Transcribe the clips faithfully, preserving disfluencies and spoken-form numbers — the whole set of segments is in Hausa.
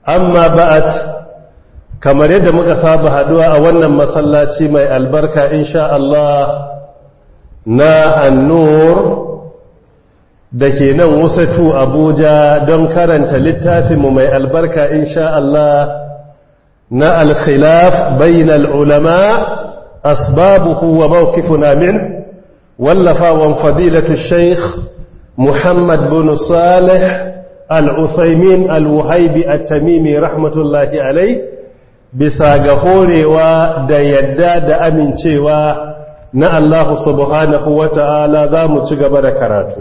amma ba'at kamar yadda muka saba haduwa a wannan masallaci mai albarka insha Allah na An-Nur da ke nan Wusatu Abuja don karanta littafinmu mai albarka insha Allah na al-khilaf bainal ulama asbabuhu wa mawqifuna min wallafa wa fadilatu Sheikh Muhammad bin Salih Al-Uthaymin Al-Wahibi At-Tamimi rahmatullahi alayhi bisa ga horewa da yadda da amincewa na Allah subhanahu wa ta'ala za mu ci gaba da karatu.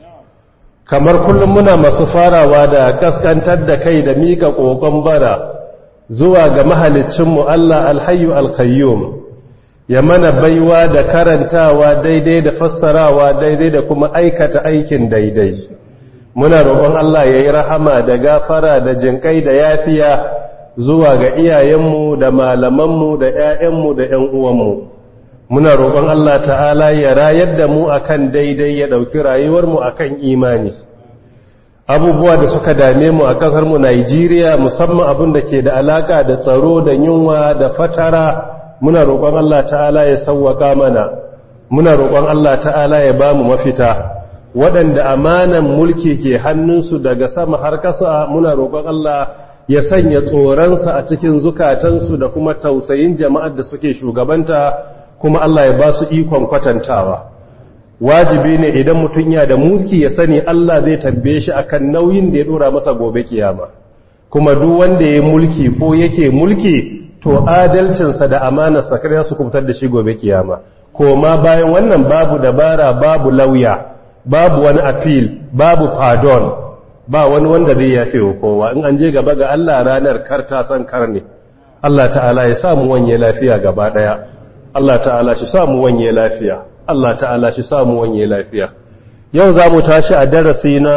Kamar kullum muna masu farawa da kaskantar da kai da mika ƙoƙon bara zuwa ga mahalicinmu Allah alhayu alkayyum ya mana baiwa da karantawa daidai da fassarawa daidai da kuma aikata aikin daidai. Muna roƙon Allah ya yi rahama da gafara da jinƙai da yafiya zuwa ga iyayenmu da malamanmu da ‘ya'yanmu da ‘yan uwanmu. Muna roƙon Allah ta'ala ya rayar da mu akan daidai ya ɗauki rayuwarmu akan imani. Abubuwa da suka dame mu a ƙasarmu Najeriya musamman abin da ke da alaƙa da tsaro da yunwa da fatara muna roƙon Allah ta'ala ya sauwaƙa mana. Muna roƙon Allah ta'ala ya ba mu mafita. Waɗanda amanan mulki ke hannunsu daga sama har ƙasa muna roƙon Allah ya sanya tsoronsa a cikin zukatansu da kuma tausayin jama'ar da suke shugabanta kuma Allah ya ba su ikon kwatantawa. Wajibi ne idan mutum ya da mulki ya sani Allah zai tambaye shi akan nauyin da ya dora masa gobe kiyama. Kuma duk wanda ya mulki ko yake mulki to adalcinsa da amanarsa kar su kubutar da shi gobe kiyama. Koma bayan wannan babu dabara, babu lauya, babu wani appeal, babu pardon. Ba wani wanda zai yafe wa kowa in an je gaba ga Allah ranar kar ta san kar ne. Allah ta'ala ya samu wanye lafiya gaba daya. Allah ta'ala shi samu wanye lafiya. Allah ta'ala shi samu wanye lafiya. Yau za mu tashi a darasi na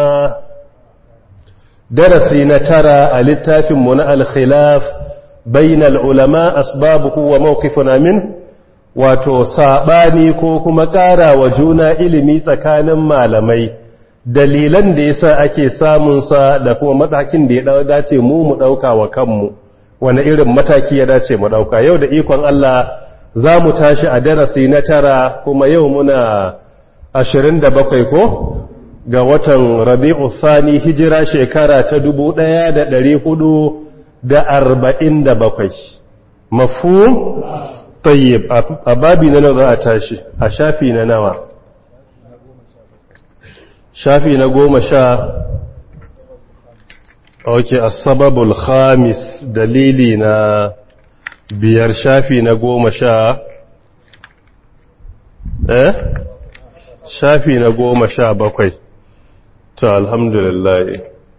darasi na tara a littafin mu na al-khilaf bainal ulama asbabuhu wa mawqifuna min wato sabani ko kuma ƙara wa juna ilimi tsakanin malamai. Dalilan da yasa ake samun sa da kuma matakin da ya dace mu mu dauka wa kanmu wani irin mataki ya dace mu dauka yau da ikon Allah za mu tashi a darasi na tara kuma yau muna ashirin da bakwai ko ga watan Rabi'u Thani hijira shekara ta dubu ɗaya da ɗari hudu da arba'in da bakwai mafhum tayyib a babi na nawa za a tashi a shafi na nawa shafi na goma sha ok asbabul khamis dalili na biyar shafi na goma sha eh shafi na goma sha bakwai ta alhamdulillah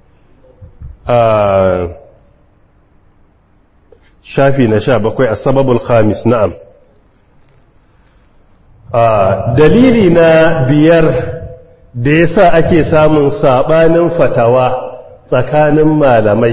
ah shafi na sha bakwai asbabul khamis na'am ah dalili na biyar da yasa ake samun sabanin fatawa tsakanin malamai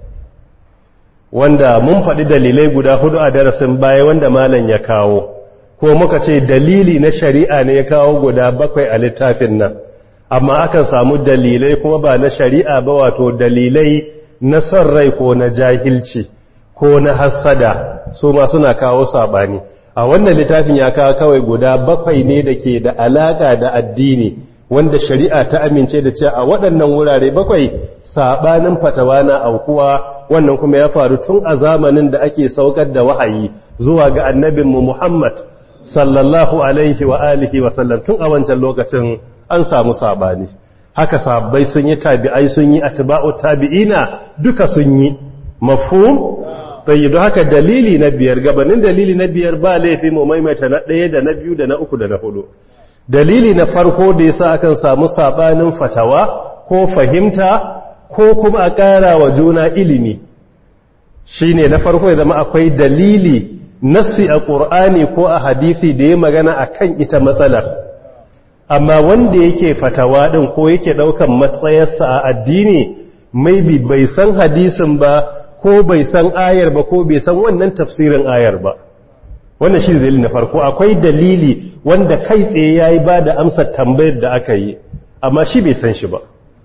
wanda mun faɗi dalilai guda hudu a darasin baya wanda malam ya kawo ko muka ce dalili na shari'a ne ya kawo guda bakwai a littafin nan amma akan samu dalilai kuma ba na shari'a ba wato dalilai na son rai ko na jahilci ko na hassada su ma suna kawo sabani a wannan littafin ya kawo kawai guda bakwai ne da ke da alaka da addini wanda shari'a ta amince da cewa a waɗannan wurare bakwai sabanin fatawa na aukuwa wannan kuma ya faru tun a zamanin da ake saukar da wahayi zuwa ga annabinmu Muhammad sallallahu alaihi wa alihi wa sallam tun a wancan lokacin an samu sabani haka sahabbai sun yi tabi'ai sun yi atba'u tabi'ina duka sun yi mafhum tayyib haka dalili na biyar gabanin dalili na biyar ba laifi mu maimaita na ɗaya da na biyu da na uku da na hudu dalili na farko da yasa akan samu sabanin fatawa ko fahimta ko kuma a ƙara wa juna ilimi shine na farko ya zama akwai dalili nassi a Qur'ani ko a hadisi da ya magana akan ita matsalar amma wanda yake fatawa din ko yake daukan matsayarsa a addini maybe bai san hadisin ba ko bai san ayar ba ko bai san wannan tafsirin ayar ba wannan shi dalili na farko akwai dalili wanda kai tsaye yayi ba da amsar tambayar da aka yi amma shi bai san shi ba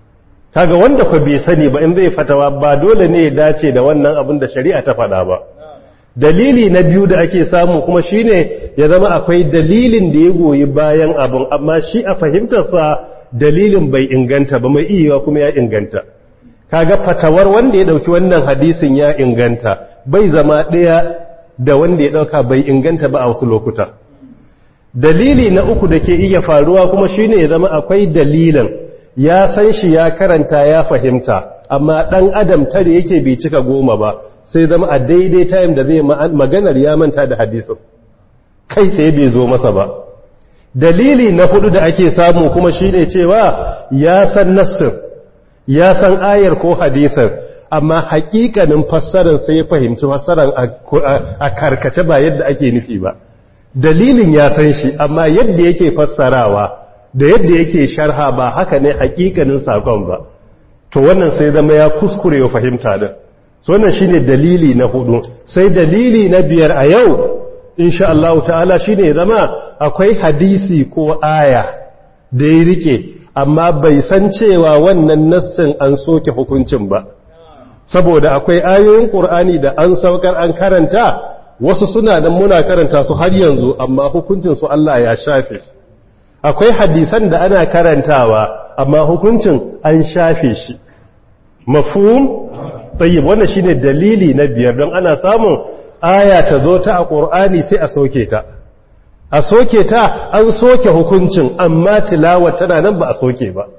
kaga wanda ko bai sani ba in zai fatawa ba dole ne ya dace da wannan abin da shari'a ta faɗa ba. Dalili na biyu da ake samu kuma shine ya zama akwai dalilin da ya goyi bayan abin, amma shi a fahimtarsa dalilin bai inganta ba, mai iya kuma ya inganta. Kaga fatawar wanda ya dauki wannan hadisin ya inganta bai zama ɗaya da wanda ya dauka bai inganta ba a wasu lokuta. Dalili na uku da ke iya faruwa kuma shine ya zama akwai dalilin ya san shi ya karanta ya fahimta, amma ɗan adam tare yake bai cika goma ba, sai zama a daidai time da zai maganar ya manta da hadisin kai tsaye bai zo masa ba. Dalili na hudu da ake samu kuma shine cewa ya san nassin, ya san ayar ko hadisin, amma hakikanin fassarar sai ya fahimci fassarar a karkace ba yadda ake nufi ba. Dalilin ya san shi, amma yadda yake fassarawa da yadda yake sharha ba haka ne hakikanin sakon ba, to wannan sai zama ya kuskure ya fahimta da. So wannan shine dalili na hudu. Sai dalili na biyar a yau insha Allah ta'ala shine zama akwai hadisi ko aya da ya rike amma bai san cewa wannan nassin an soke hukuncin ba, saboda akwai ayoyin Qur'ani da an saukar an karanta, wasu suna nan muna karanta su har yanzu amma hukuncin su Allah ya shafe. Akwai hadisan da ana karantawa amma hukuncin an shafe shi. Mafhum? Tayyib, wannan shine dalili na biyar, don ana samun aya ta zo ta a Qur'ani sai a soke ta. A soke ta an soke hukuncin amma tilawa tana nan ba a soke ba.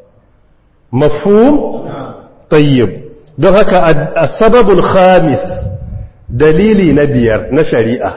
Mafhum? Tayyib. Don haka as-sababul khamis, dalili na biyar na shari'a.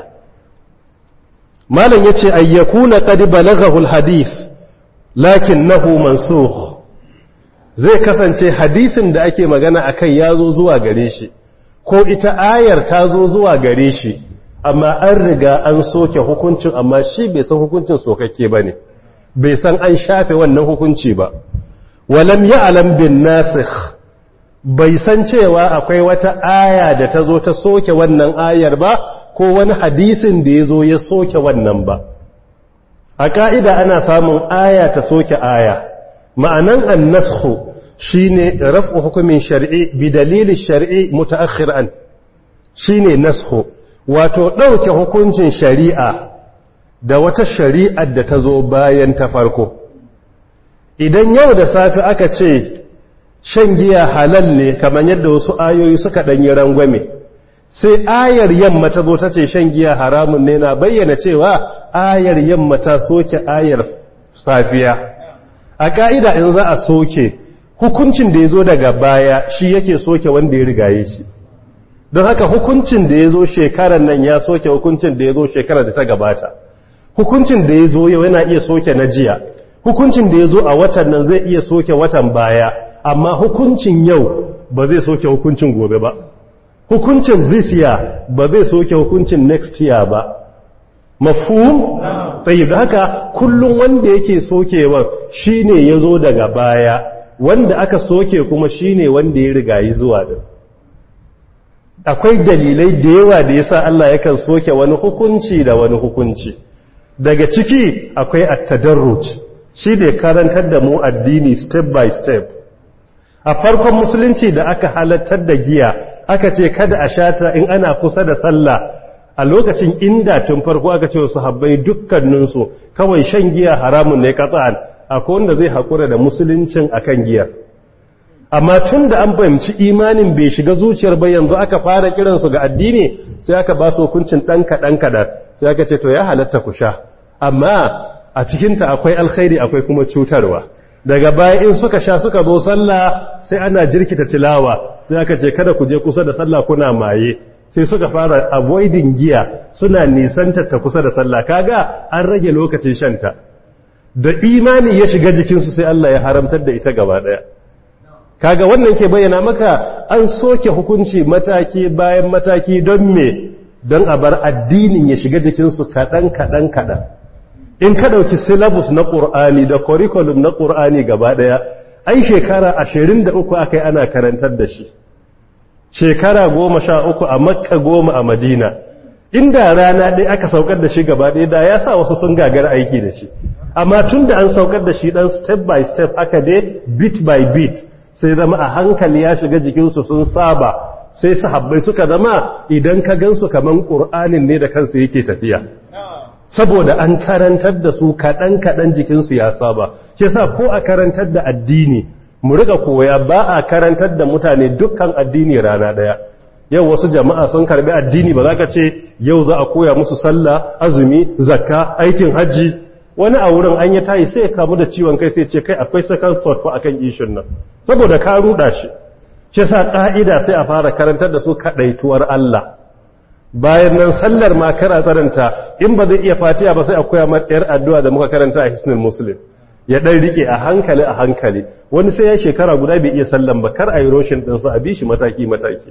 Malam yace ayyakuna qad balaghahu al-hadith lakinnahu mansukh. Zai kasance hadisin da ake magana akai yazo zuwa gare shi, ko ita ayar ta zo zuwa gare shi, amma an riga an soke hukuncin, amma shi bai san hukuncin sokakke bane, bai san an shafe wannan hukunci ba. Walam ya'lam bin nasikh, bai san cewa akwai wata aya da ta zo ta soke wannan ayar ba, ko wani hadisin da ya zo ya soke wannan ba. A ka'ida ana samun aya ta soke aya. Ma'anan an-naskhu shine raf'u hukumin shar'i bi dalilin shar'i mutaakhiran, shine naskhu, wato dauke hukuncin shari'a da wata shari'ar da ta zo bayan ta farko. Idan yau da safi aka ce shan giya halal ne kamar yadda wasu ayoyi suka danyi rangwame, sai ayar yamma ta zo ta ce shan giya haramun ne, na bayyana cewa ayar yamma ta soke ayar safiya. A ka'ida in za a soke hukuncin da ya zo daga baya shi yake soke wanda ya rigaye shi, don haka hukuncin da ya zo shekarar nan ya soke hukuncin da ya zo shekarar da ta gabata. Hukuncin da ya zo yau yana iya soke na jiya, hukuncin da ya zo a watan nan zai iya soke watan baya, amma hukuncin yau ba zai soke hukuncin gobe ba, hukuncin this year ba zai soke hukuncin next year ba. Mafhum? Sai da haka kullum wanda yake sokewa shine yazo daga baya, wanda aka soke kuma shine wanda ya rigayi zuwa din. Akwai dalilai da yawa da yasa Allah yakan soke wani hukunci da wani hukunci. Daga ciki akwai at-tadarruj, shi da karantar da mu addini step by step. A farkon musulunci da aka halattar da giya, aka ce kada a shata in ana kusa da sallah. A lokacin inda tun farko aka ce wasu habbai dukkaninsu kawai shan giya haramun ne katsa'an, akwai wanda zai haƙura da musuluncin akan giya. Amma tun da an fahimci imanin bai shiga zuciyar ba, yanzu aka fara kiransu ga addini, sai aka ba su hukuncin ɗan kaɗan kaɗan, sai aka ce to ya halatta ku sha, amma a cikinta akwai alkhairi akwai kuma cutarwa. Daga baya in suka sha suka zo sallah sai ana jirkita tilawa, sai aka ce kada ku je kusa da sallah kuna maye, sai suka fara avoiding giya, suna nisantar ta kusa da sallah. Kaga an rage lokacin shanta. Da imani ya shiga jikinsu sai Allah ya haramtar da ita gaba daya. Kaga wannan ke bayyana maka an soke hukunci mataki bayan mataki, don me? Don a bar addinin ya shiga jikinsu kaɗan kaɗan kaɗan. In ka ɗauki syllabus na ƙur'ani da curriculum na ƙur'ani gaba ɗaya, ai shekara ashirin da uku aka yi ana karantar da shi. Shekara goma sha uku a Makka, goma a Madina. Inda rana ɗaya aka saukar da shi gaba ɗaya da ya sa wasu sun gagara aiki da shi. Amma tun da an saukar da shi ɗan step by step aka dai bit by bit, sai zama a hankali ya shiga jikinsu sun saba, sai sahabbai suka zama idan ka gansu kaman ƙur'anin ne da kansu yake tafiya, saboda an karantar da su kaɗan-kaɗan jikinsu ya saba. Ke sa ko a karantar da addini mu riga koya, ba a karantar da mutane dukkan addini rana ɗaya. Yau wasu jama'a sun karbi addini, ba za ka ce yau za a koya musu sallah, azumi, zakka, aikin hajji. Wani a wurin an yi tayi sai ya kamu da ciwon kai sai ce kai akwai second thought fa akan ishin nan, saboda ka ruda shi. Ke sa ka'ida sai a fara karantar da su kadaituwar Allah. Bayan nan sallar ma kara tsaranta, in ba zai iya fatiha ba sai a koya mata yar addu'a da muka karanta a Hisnul Muslim. Ya dan rike a hankali a hankali. Wani sai ya shekara guda bai iya sallan ba, kar a yi roshin din sa a bi shi mataki mataki.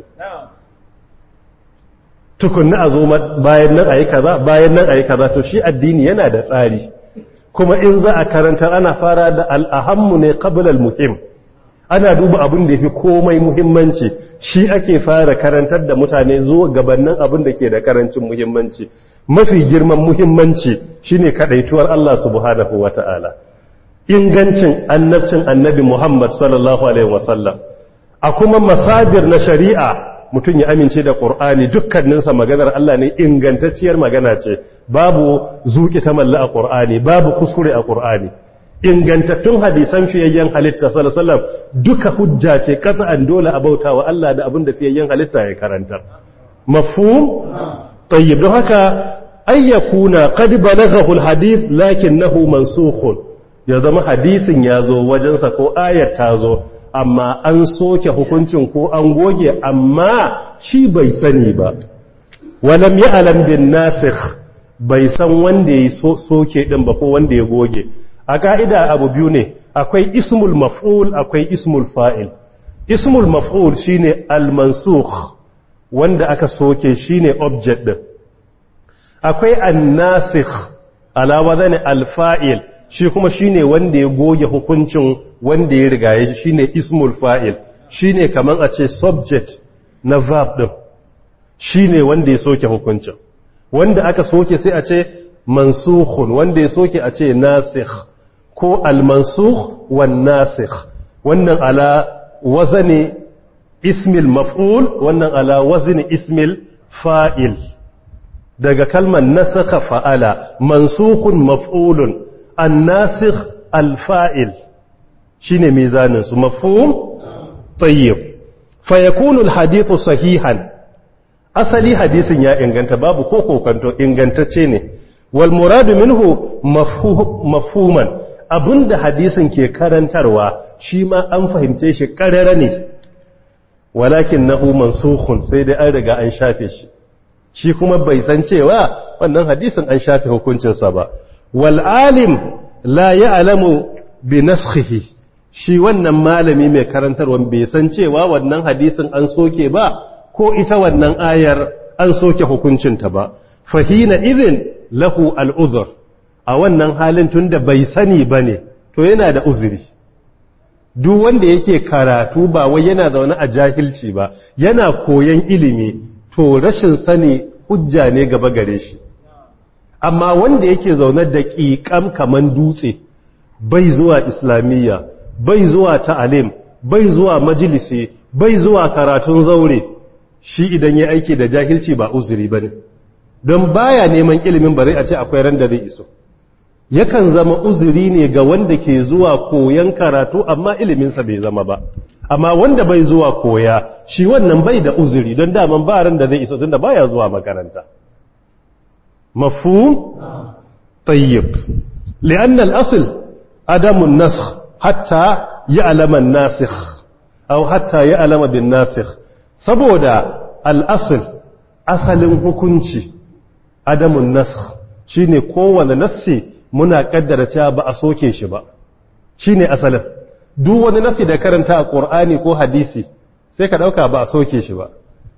Tukunna a zo bayan nan ayi kaza, bayan nan ayi kaza, to shi addini yana da tsari. Kuma in za a karanta ana fara da al-ahammu ne qabla al-muhim. Ana duba abin da yafi komai muhimmanci, shi ake fara karantar da mutane zo gabanin abin da ke da karancin muhimmanci. Mafi girman muhimmanci shine kadaituwar Allah subhanahu wata'ala. Ingancin annabcin annabi Muhammad sallallahu alaihi wasallam. A kuma masadir na shari'a mutum ya amince da Qur'ani, dukkaninsa maganar Allah ne, ingantacciyar magana ce, babu zuki ta malla a Qur'ani, babu kuskure a Qur'ani. Ingantattun hadisan fiyayyen halitta sallallahu alaihi wasallam duka hujja ce qat'an dole a bautawa Allah da abin da fiyayyen halitta ya karantar. Mafhum? Tayyib, don haka ayyakuna qad balaghahu alhadith lakinnahu mansukhun. Ya zama hadisin ya zo wajensa ko ayar ta zo, amma an soke hukuncin ko an goge, amma shi bai sani ba. Walam ya'lam bin nasikh, bai san wanda ya soke din ba ko wanda ya goge. A ka'ida abu biyu ne, akwai ismul maf'ul, akwai ismul fa'il. Ismul maf'ul shine al-mansukh, wanda aka soke shine object din. Akwai an-nasikh ala wazani al-fa'il, shi kuma shine wanda ya goge hukuncin wanda ya riga ya shine ismul fa'il, shine kaman a ce subject na verb din, shine wanda ya soke hukuncin. Wanda aka soke sai a ce mansukhun, wanda ya soke a ce nasikh ko al-mansukh wan nasikh. Wannan ala wazani ismil maf'ul, wannan ala wazani ismil fa'il. Daga kalmar nasakha fa'ala, mansukhun maf'ulun, an-nasikh al-fa'il. Shine mizanin su. Mafhum? Tayyib. Fa yakunu al-hadithu sahihan. Asali hadisin ya inganta, babu ko kokanto, ingantacce ne. Wal muradu minhu mafhuman, abinda hadisin ke karantarwa shi ma an fahimce shi karara ne. Walakinnahu mansukhun, sai dai an riga an shafe shi. Shi kuma bai san cewa wannan hadisin an shafe hukuncinsa ba. Wal alim la ya'lamu bi naskhihi, shi wannan malami mai karantarwa bai san cewa wannan hadisin an soke ba ko ita wannan ayar an soke hukuncinta ba. Fahina idhin lahu al'uzur, a wannan halin tunda bai sani bane to yana da uzuri. Duk wanda yake karatu ba wai yana zaune a jahilci ba, yana koyon ilimi, to rashin sani hujja ne gaba gare shi. Amma wanda yake zaune da ƙiƙam kaman dutse, bai zuwa islamiyya, bai zuwa ta'alim, bai zuwa majalisi, bai zuwa karatun zaure, shi idan ya aiki da jahilci ba uzuri bane. Don baya neman ilimin bare a ce akwai ran da zai iso. Yakan zama uzuri ne ga wanda ke zuwa koyan karatu amma iliminsa bai zama ba. Amma wanda bai zuwa koya, shi wannan bai da uzuri don daman ba ran da zai iso tunda baya zuwa makaranta. Mafhum? Tayyib. Li'anna al-asl adamu an-nasakh hatta ya'lama an-nasikh aw hatta ya'lama bin-nasikh. Saboda al-asl asalin hukunci adamu an-nasakh shine kowanne nassi muna kaddara cewa ba a soke shi ba, shine asalin. Duk wani nassi da karanta a Qur'ani ko hadisi sai ka dauka ba a soke shi ba.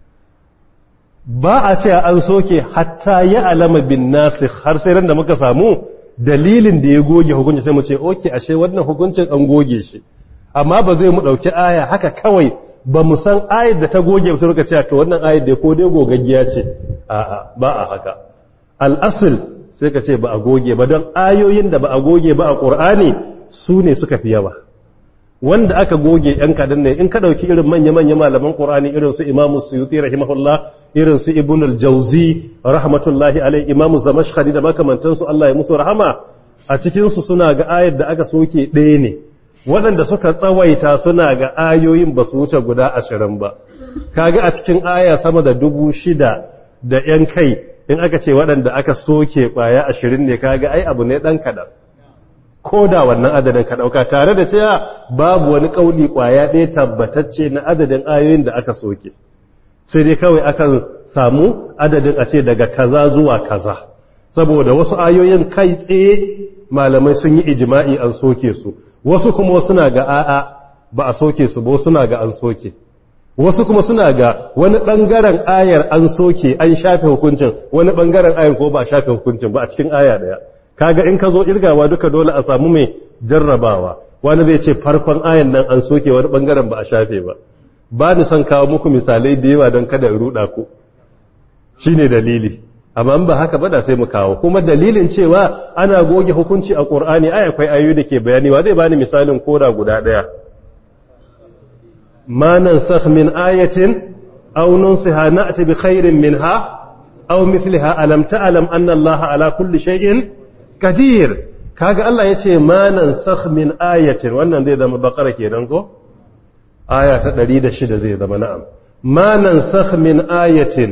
Ba a ce an soke hatta ya alama bin nasikh, har sai ran da muka samu dalilin da ya goge hukunci sai mu ce okay, ashe wannan hukuncin an goge shi. Amma ba zai mu dauki aya haka kawai ba mu san ayar da ta goge ba sai muka ce to wannan ayar da ko dai gogaggiya ce. A'a, ba a haka. Al-asl sai ka ce ba a goge ba, don ayoyin da ba a goge ba a Qur'ani su ne suka fi yawa. wanda aka goge yan kadan ne in ka dauki irin manya-manya malaman Qur'ani irin su Imam Suyuti rahimahullah irin su Ibn al-Jawzi rahmatullahi alaihi Imam Zamashkhari da makamantan su Allah ya musu rahama a cikin su suna ga ayar da aka soke ɗaya ne waɗanda suka tsawaita suna ga ayoyin ba su wuce guda ashirin ba kaga a cikin aya sama da dubu shida da yan kai in aka ce waɗanda aka soke ƙwaya ashirin ne kaga ai abu ne ɗan kaɗan ko da wannan adadin ka ɗauka tare da cewa babu wani ƙauli ƙwaya ɗaya tabbatacce na adadin ayoyin da aka soke sai dai kawai akan samu adadin a ce daga kaza zuwa kaza saboda wasu ayoyin kai tsaye malamai sun yi ijma'i an soke su wasu kuma suna ga a'a ba a soke su ba suna ga an soke wasu kuma suna ga wani ɓangaren ayar an soke an shafe hukuncin wani ɓangaren ayar ko ba a shafe hukuncin ba a cikin aya ɗaya kaga in ka zo irgawa duka dole a samu mai jarrabawa wani zai ce farkon ayan nan an soke wani bangaren ba a shafe ba ba ni son kawo muku misalai da yawa don kada in ruda ku shine dalili amma in ba haka ba da sai mu kawo kuma dalilin cewa ana goge hukunci a Qur'ani ai akwai ayoyi da ke bayani wa zai bani misalin koda guda daya ma nansakh min ayatin aw nunsiha na'ti bi khairin minha aw mithliha alam ta'lam anna Allah ala kulli shay'in kadir kaga Allah yace ma nansakh min ayatin wannan zai zama bakara kenan ko aya ta ɗari da shida zai zama na'am ma nansakh min ayatin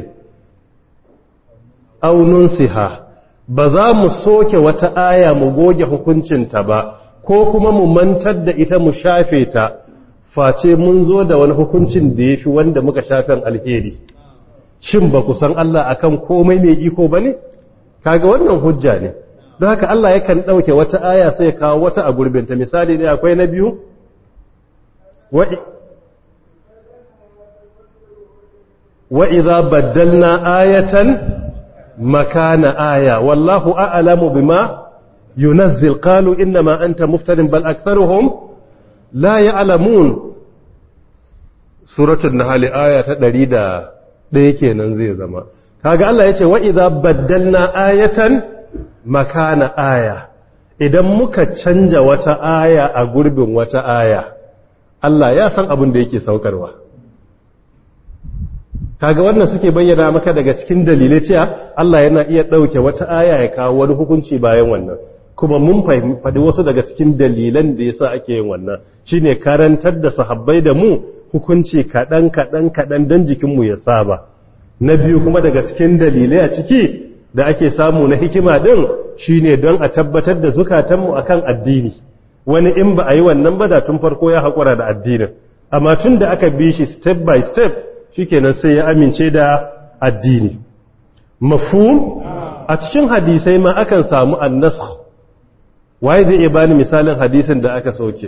aw nunsiha ba za mu soke wata aya mu goge hukuncin ta ba ko kuma mu mantar da ita mu shafe ta face mun zo da wani hukuncin da yafi wanda muka shafan alheri shin ba ku san Allah akan komai mai iko bane kaga wannan hujja ne don haka Allah yakan ɗauke wata aya sai kawo wata a gurbinta misali ne akwai na biyu wa idza baddalna ayatan makana aya wallahu a'lamu bima yunazzil qalu inma anta muftarin bal aktharuhum la ya'lamun suratul nahl aya ta ɗari da ɗaya kenan zai zama kaga Allah yace wa idza baddalna ayatan makana aya idan muka canja wata aya a gurbin wata aya Allah ya san abin da yake saukarwa kaga wannan suke bayyana maka daga cikin dalilai cewa Allah yana iya dauke wata aya ya kawo wani hukunci bayan wannan kuma mun faɗi wasu daga cikin dalilan da yasa ake yin wannan shine karantar da sahabbai da mu hukunci kadan kadan kadan dan jikin mu ya saba na biyu kuma daga cikin dalilai a ciki da ake samu na hikima din shine don a tabbatar da zukatanmu akan addini wani in ba a yi wannan ba da tun farko ya haƙura da addinin amma tun da aka bi shi step by step shikenan sai ya amince da addini mafhum a cikin hadisai ma akan samu an-nasakh waye zai iya bani misalin hadisin da aka soke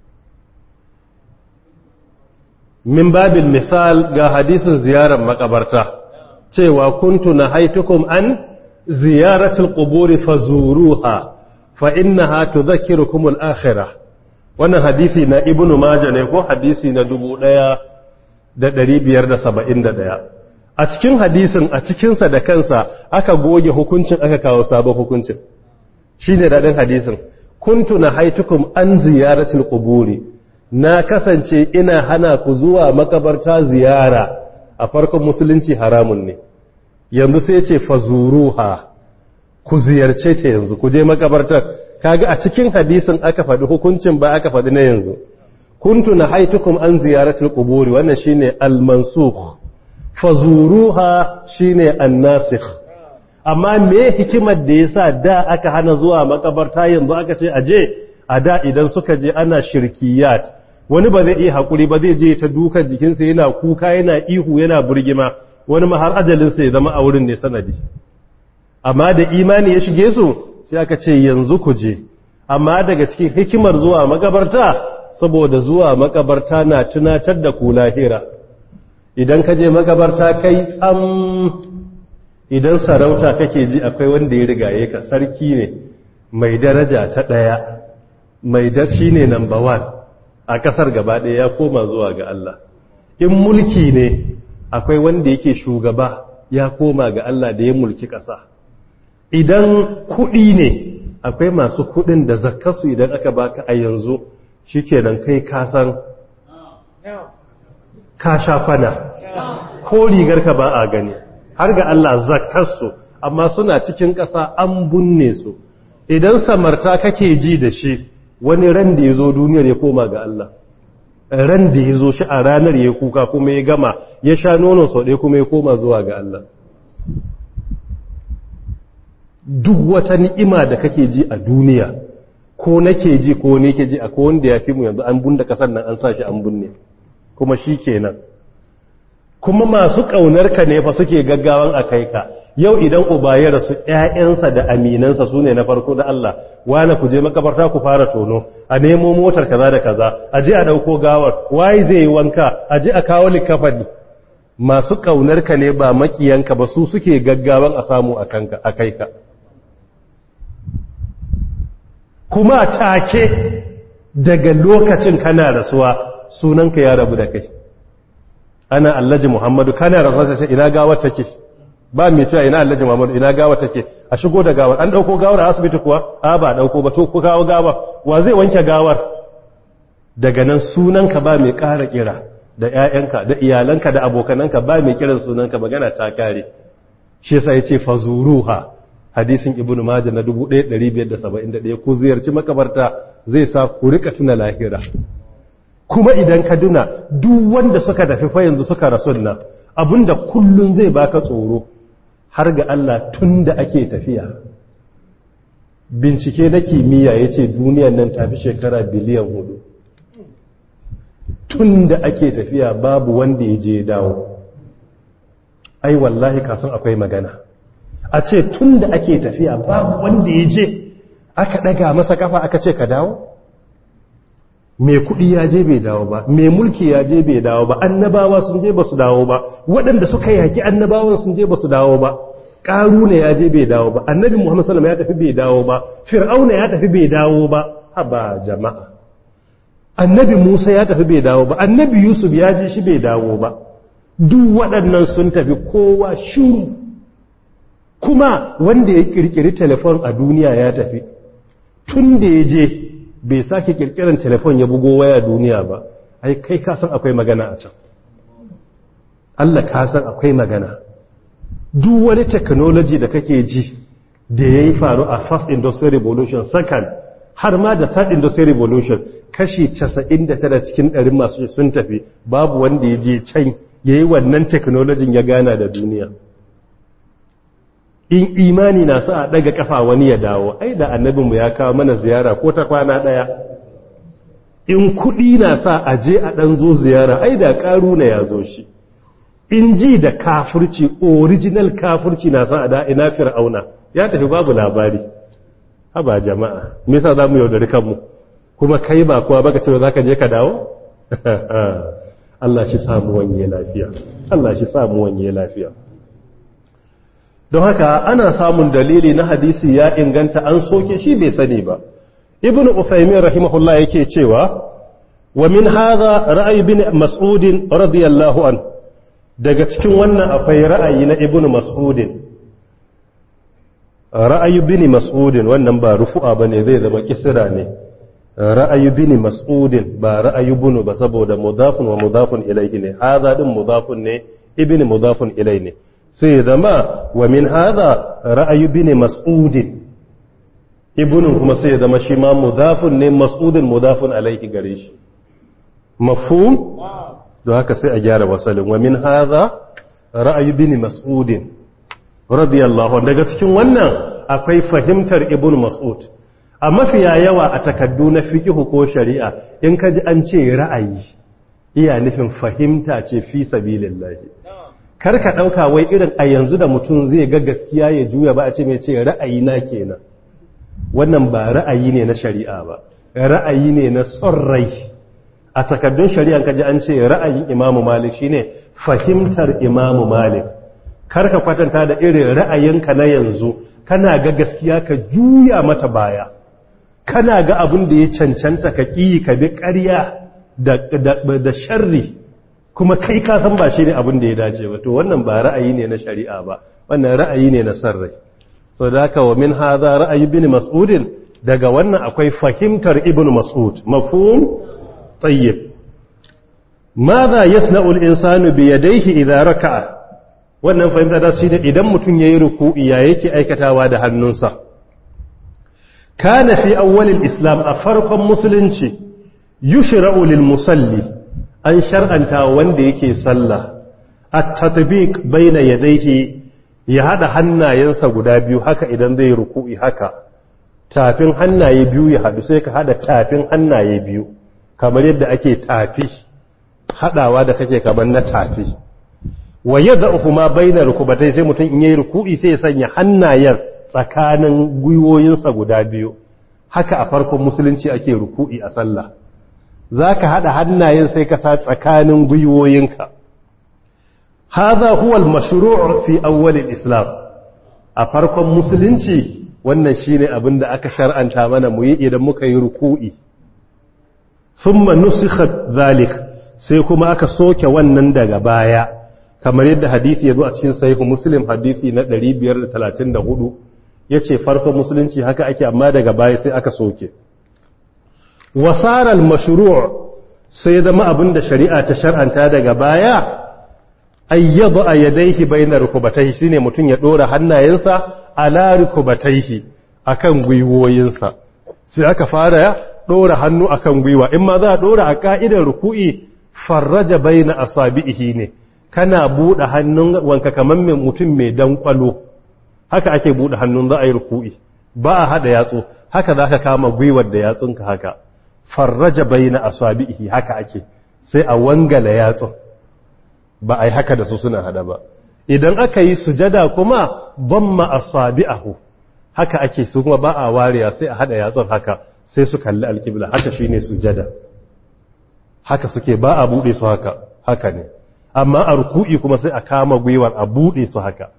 min babil misal ga hadisin ziyarar makabarta cewa kuntu nahaitukum an ziyaratul quburi fazuruha fa innaha tudhakkirukum al-akhirah wannan hadisi na ibnu majah ne ko hadisi na dubu ɗaya da ɗari biyar da saba'in da ɗaya a cikin hadisin a cikin sa da kansa aka goge hukuncin aka kawo sabon hukuncin shine dadin hadisin kuntu nahaitukum an ziyaratul quburi na kasance ina hana ku zuwa makabarta ziyara a farkon musulunci haramun ne yanzu sai ce fazuruha ku ziyarce ta yanzu ku je makabartar kaga a cikin hadisin aka faɗi hukuncin ba aka faɗi na yanzu kuntu nahaitukum an ziyaratul quburi wannan shine al-mansukh fazuruha shine an-nasikh amma me hikimar da yasa da aka hana zuwa makabarta yanzu aka ce aje a da idan suka je ana shirkiyat wani ba zai iya hakuri ba zai je ta dukan jikinsa yana kuka yana ihu yana burgima wani ma har ajalinsa ya zama a wurin ne sanadi amma da imani ya shige su sai aka ce yanzu ku je amma daga cikin hikimar zuwa makabarta saboda zuwa makabarta na tunatar da ku lahira idan ka je makabarta kai tsam idan sarauta kake ji akwai wanda ya rigaye ka sarki ne mai daraja ta daya mai da shine number one a kasar gaba ɗaya ya koma zuwa ga Allah in mulki ne akwai wanda yake shugaba ya koma ga Allah da ya mulki ƙasa idan kuɗi ne akwai masu kuɗin da zakkarsu idan aka baka a yanzu shikenan kai ka san ka sha kwana ko rigar ka ba a gani har ga Allah zakkarsu amma suna cikin ƙasa an bunne su idan samarta kake ji da shi wani ran da ya zo duniyar ya koma ga Allah ran da ya zo shi a ranar ya kuka kuma ya gama ya sha nono sau ɗaya kuma ya koma zuwa ga Allah duk wata ni'ima da kake ji a duniya ko nake ji ko ne ke ji a ko wanda ya fi mu yanzu an bunda kasar nan an sa shi an bunne kuma shi kenan kuma masu ƙaunar ka ne fa suke gaggawan a kai ka yau idan uba ya rasu ƴaƴansa da aminansa su ne na farko da Allah wani ku je makabarta ku fara tono a nemo motar kaza da kaza a je a ɗauko gawar waye zai yi wanka a je a kawo likafani masu ƙaunar ka ne ba makiyanka ba su suke gaggawan a samu a kanka a kai ka kuma take daga lokacin kana rasuwa sunanka ya rabu da kai ana Alhaji Muhammadu kana rasuwa sai ina gawar take ba mai cewa ina Alhaji Muhammadu ina gawar take a shigo da gawar an dauko gawar a asibiti kuwa a ba dauko ba to ku kawo gawar wa zai wanke gawar daga nan sunanka ba mai ƙara kira da ƴaƴanka da iyalanka da abokananka ba mai kiran sunanka magana ta kare shi yasa yace fazuruha hadisin ibnu majah na dubu ɗaya da ɗari biyar da saba'in da ɗaya ku ziyarci makabarta zai sa ku rika tuna lahira kuma idan ka duna duk wanda suka tafi fa yanzu suka rasu nan abinda kullun zai baka tsoro har ga Allah tunda ake tafiya bincike na kimiyya yace duniyar nan ta fi shekara biliyan hudu tunda ake tafiya babu wanda ya je dawo ai wallahi kasan akwai magana a ce tun da ake tafiya babu wanda ya je aka daga masa kafa aka ce ka dawo mai kudi ya je bai dawo ba mai mulki ya je bai dawo ba annabawa sun je ba su dawo ba waɗanda suka yaki annabawan sun je ba su dawo ba ƙaruna ya je bai dawo ba annabi muhammad sallallahu alaihi wasallam ya tafi bai dawo ba fir'auna ya tafi bai dawo ba haba jama'a annabi musa ya tafi bai dawo ba annabi yusuf ya je shi bai dawo ba duk waɗannan sun tafi kowa shiru kuma wanda ya kirkiri telefon a duniya ya tafi tun da ya je bai sake kirkiran telefon ya bugo waya duniya ba ai kai ka san akwai magana a can Allah ka san akwai magana duk wani technology da kake ji da yayi faru a first industrial revolution second har ma da third industrial revolution kashi casa'in da tara cikin ɗari masu sun tafi babu wanda ya je can yayi wannan technology ya gana da duniya in imani na sa a daga kafa wani ya dawo ai da annabinmu ya kawo mana ziyara ko ta kwana daya in kudi na sa a je a dan zo ziyara ai da karuna ya zo shi in ji da kafirci original kafirci na sa a da ina fir'auna ya tafi babu labari haba jama'a me yasa zamu yaudari kanmu kuma kai ba kowa baka ce zaka je ka dawo Allah shi samu wanye lafiya Allah shi samu wanye lafiya don haka ana samun dalili na hadisi ya inganta an soke shi bai sani ba ibn usaymin rahimahullah yake cewa wa min hadha ra'ay bin mas'ud radiyallahu an daga cikin wannan akwai ra'ayi na ibn mas'ud ra'ayi bin mas'ud wannan ba rufu'a bane zai zama kisra ne ra'ayi bin mas'ud ba ra'ayi bunu ba saboda mudafun wa mudafun ilayhi ne hadha din mudafun ne ibn mudafun ilayhi ne sai zama wa min hadha ra'ayi bin mas'ud ibnun kuma sai zama shi ma mudafun ne mas'udin mudafun alayhi gare shi mafhum don haka sai a gyara wasalin wa min hadha ra'ayi bin mas'ud radiyallahu anhu daga cikin wannan akwai fahimtar ibn mas'ud a mafiya yawa a takaddu na fiqh ko shari'a in ka ji an ce ra'ayi iya nufin fahimta ce fi sabilillahi kar ka ɗauka wai irin a yanzu da mutum zai ga gaskiya ya juya ba a ce mai ce ra'ayi na kenan wannan ba ra'ayi ne na shari'a ba ra'ayi ne na son rai a takaddun shari'a kaji an ce ra'ayin imamu malik shine fahimtar imamu malik kar ka kwatanta da irin ra'ayinka na yanzu kana ga gaskiya ka juya mata baya kana ga abin da ya cancanta ka ƙi ka bi ƙarya da sharri kuma kai ka san ba shi ne abin da ya dace ba to wannan ba ra'ayi ne na shari'a ba wannan ra'ayi ne na sarrai so da haka wa min hadha ra'ayi bin mas'ud daga wannan akwai fahimtar ibn mas'ud mafhum tayyib madha yasna'u al-insanu bi yadayhi idha raka'a wannan fahimta da shi idan mutum yayi ruku'i ya yake aikatawa da hannunsa kana fi awwal al-islam a farkon musulunci yushra'u lil musalli an shar'anta wanda yake sallah at-tatbiq bayna yadayhi ya hada hannayensa guda biyu haka idan zai ruku'i haka tafin hannaye biyu ya hadu sai ka hada tafin hannaye biyu kamar yadda ake tafi hadawa da kake kamar na tafi wa yad'uhu ma bayna rukubatai sai mutum in yayi ruku'i sai ya sanya hannayen tsakanin gwiwoyinsa guda biyu haka a farkon musulunci ake ruku'i a sallah zaka hada hannayen sai ka sa tsakanin gwiwoyinka hadha huwa al-mashru' fi awwal al-islam a farkon musulunci wannan shine abinda aka shar'anta mana mu yi idan muka yi ruku'i thumma nusikha zalik sai kuma aka soke wannan daga baya kamar yadda hadisi yazo a cikin sahih muslim hadisi na ɗari biyar da talatin da hudu yace farkon musulunci haka ake amma daga baya sai aka soke wasara al-mashru' sai zama abinda shari'a ta shar'anta daga baya ayyadu yadayhi bayna rukubatayhi shine mutun ya dora hannayensa ala rukubatayhi akan gwiwoyinsa sai aka fara dora hannu akan gwiwa in ma za a dora a ka'idar ruku'i farraja bayna asabihi ne kana bude hannun wanka kaman mai mutum mai dankwalo haka ake bude hannun za a yi ruku'i ba a hada yatsu haka zaka kama gwiwar da yatsunka haka farraja bayna asabihi haka ake sai a wangala yatsun ba a yi haka da su suna hada ba idan aka yi sujada kuma dhamma asabi'ahu haka ake su kuma ba a wariya sai a hada yatsun haka sai su kalli alqibla haka shine sujada haka suke ba a bude su haka haka ne amma a ruku'i kuma sai a kama gwiwar a bude su haka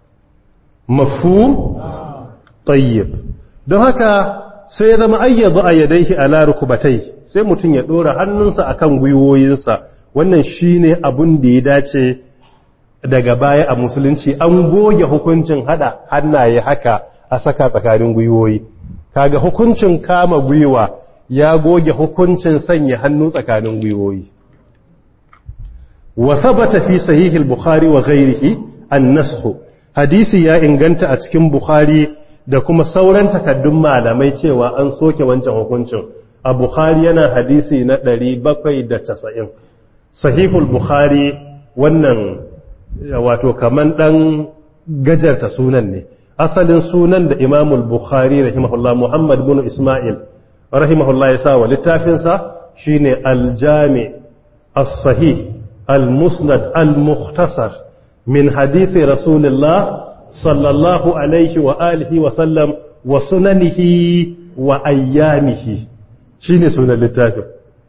mafhum tayyib don haka sai zama ayyadu ayyadaihi ala rukubatai sai mutun ya dora hannunsa akan gwiwoyinsa wannan shine abun da ya dace daga baya a musulunci an goge hukuncin hada hannaye haka a saka tsakanin gwiwoyi kaga hukuncin kama gwiwa ya goge hukuncin sanya hannu tsakanin gwiwoyi wa thabata fi sahih al-bukhari wa ghayrihi an-nasakh hadisi ya inganta a cikin bukhari da kuma sauran takaddun malamai cewa an soke wancan hukuncin a bukhari yana hadisi na ɗari bakwai da casa'in sahihul bukhari wannan wato kaman dan gajarta sunan ne asalin sunan da imamul bukhari rahimahullah muhammad bin isma'il rahimahullah ya sa wa littafinsa shine aljami as-sahih al-musnad al-mukhtasar min hadithi rasulullah sallallahu alaihi wa alihi wa sallam wa sunanihi wa ayyamihi shine sunan littafin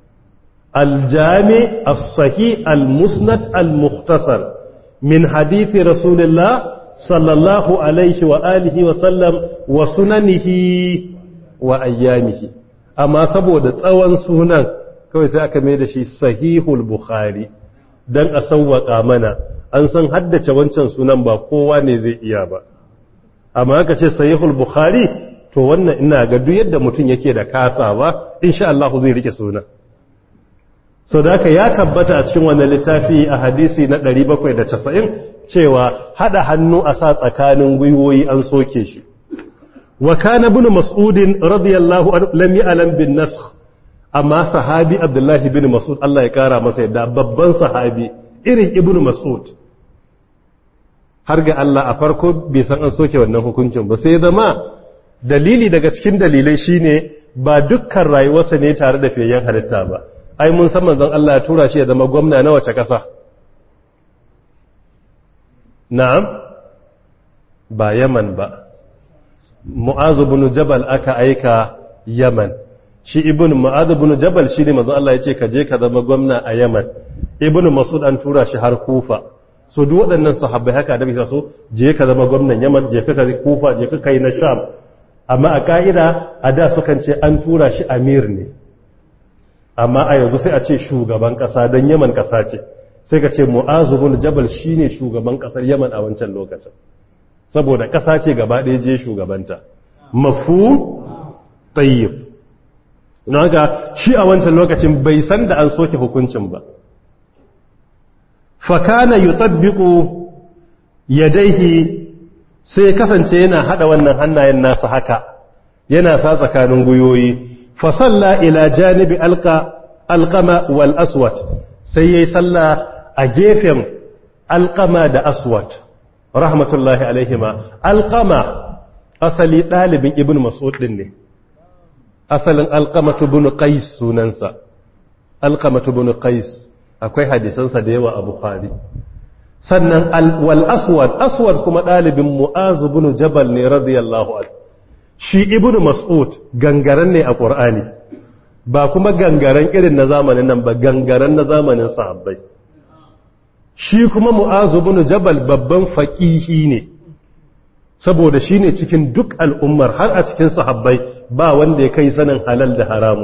aljami as-sahih al-musnad al-mukhtasar min hadithi rasulullah sallallahu alaihi wa alihi wa sallam wa sunanihi wa ayyamihi amma saboda tsawon sunan kawai sai aka mai da shi sahihul bukhari dan a sauwaka mana an san haddace wancan sunan ba kowa ne zai iya ba amma aka ce sahihul bukhari to wannan ina ga duk yadda mutum yake da kasawa insha Allah zai rike sunan so da haka ya tabbata a cikin wannan littafi a hadisi na ɗari bakwai da casa'in cewa hada hannu a sa tsakanin gwiwoyi an soke shi wa kana ibn mas'ud radiyallahu anhu lam ya'lam bin nasakh amma sahabi abdullahi ibn mas'ud Allah ya kara masa yadda babban sahabi irin ibn mas'ud har ga Allah a farko bai san an soke wannan hukuncin ba sai zama dalili daga cikin dalilai shine ba dukkan rayuwarsa ne tare da fiyayyen halitta ba ai mun san manzon Allah ya tura shi ya zama gwamna na wace kasa na'am ba Yaman ba Mu'az ibn Jabal aka aika Yaman shi ibn Mu'az ibn Jabal shine manzon Allah ya ce ka je ka zama gwamna a Yaman ibn Mas'ud an tura shi har Kufa so duk waɗannan sahabbai haka da bisa so je ka zama gwamnan Yaman je ka Kufa je ka kai na Sham amma a ka'ida a da sukan ce an tura shi amir ne amma a yanzu sai a ce shugaban kasa don Yaman kasa ce sai ka ce Mu'az ibn Jabal shine shugaban kasar Yaman a wancan lokacin saboda kasa ce gaba ɗaya je shugabanta mafhum tayyib naga shi a wancan lokacin bai san da an soke hukuncin ba fa kana yutabbiqu yadayhi sai kasance yana hada wannan hannayen nasa haka yana sa tsakanin guyoyi fa salla ila janibi alqa alqama wal aswad sai yayi salla a gefen alqama da aswad rahmatullahi alaihima alqama asali dalibin ibn mas'ud din ne asalin alqama ibn qais sunansa alqama ibn qais akwai hadisansa da yawa a bukhari sannan wal aswad aswad kuma dalibin mu'az ibn jabal ne radiyallahu anhu shi ibn mas'ud gangaren ne a qur'ani ba kuma gangaren irin na zamanin nan ba gangaren na zamanin sahabbai shi kuma mu'az ibn jabal babban faqihi ne saboda shine cikin duk al'ummar har a cikin sahabbai ba wanda ya kai sanin halal da haramu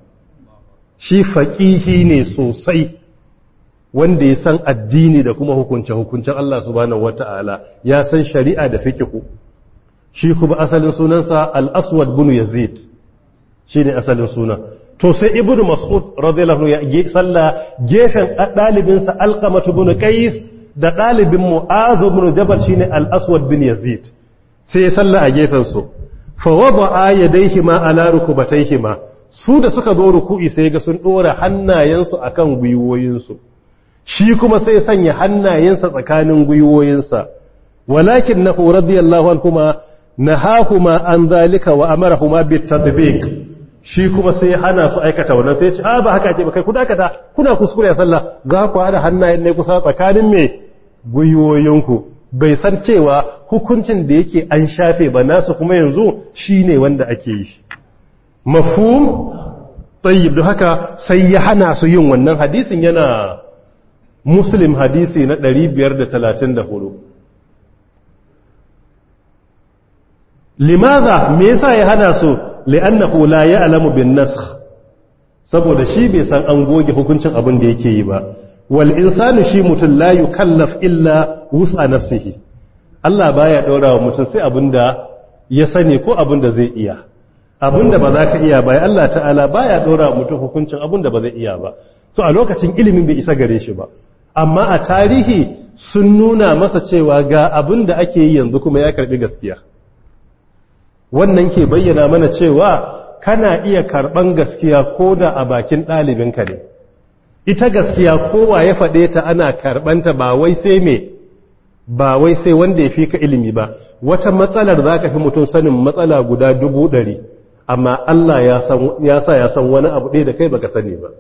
shi faqihi ne sosai wanda ya san addini da kuma hukunce hukuncen Allah subhanahu wata'ala ya san shari'a da fiqh shi kuma asalin sunansa al-aswad ibn yazid shine asalin suna to sai ibnu mas'ud radiyallahu anhu ya salla gefen dalibinsa alqamah ibn qais da dalibin mu'az ibn jabal shine al-aswad bin yazid sai ya salla a gefen su fa wada'a yadayhima ala rukubatayhima su da suka zo ruku'i sai ga sun dora hannayensu akan gwiwoyinsu shi kuma sai ya sanya hannayensa tsakanin gwiwoyinsa walakinahu radiyallahu anhuma nahahuma an zalika wa amarahuma bitatbiq shi kuma sai hana su aikata wannan sai ya ce a ba haka ake ba kai ku dakata kuna kuskure a sallah za ku hada hannayen ne kusa tsakanin me gwiwoyinku bai san cewa hukuncin da yake an shafe ba nasu kuma yanzu shine wanda ake yi mafhum tayyib da haka sai ya hana su yin wannan hadisin yana muslim hadisi na ɗari biyar da talatin da hudu limaza me yasa ya hana su li'annahu la ya'lamu bin nasakh saboda shi bai san an goge hukuncin abin da yake yi ba wal insanu shi mutun la yukallaf illa wus'a nafsihi Allah baya daura wa mutum sai abinda ya sani ko abinda zai iya abinda ba za ka iya ba Allah ta'ala baya daura wa mutum hukuncin abinda ba zai iya ba so a lokacin ilimin bai isa gare shi ba amma a tarihi sun nuna masa cewa ga abinda ake yi yanzu kuma ya karbi gaskiya wannan ke bayyana mana cewa kana iya karban gaskiya ko da a bakin ɗalibinka ne ita gaskiya kowa ya faɗe ta ana karbanta ba wai sai me ba wai sai wanda ya fi ka ilimi ba wata matsalar za ka fi mutum sanin matsala guda dubu ɗari amma Allah ya sa ya san wani abu ɗaya da kai baka sani ba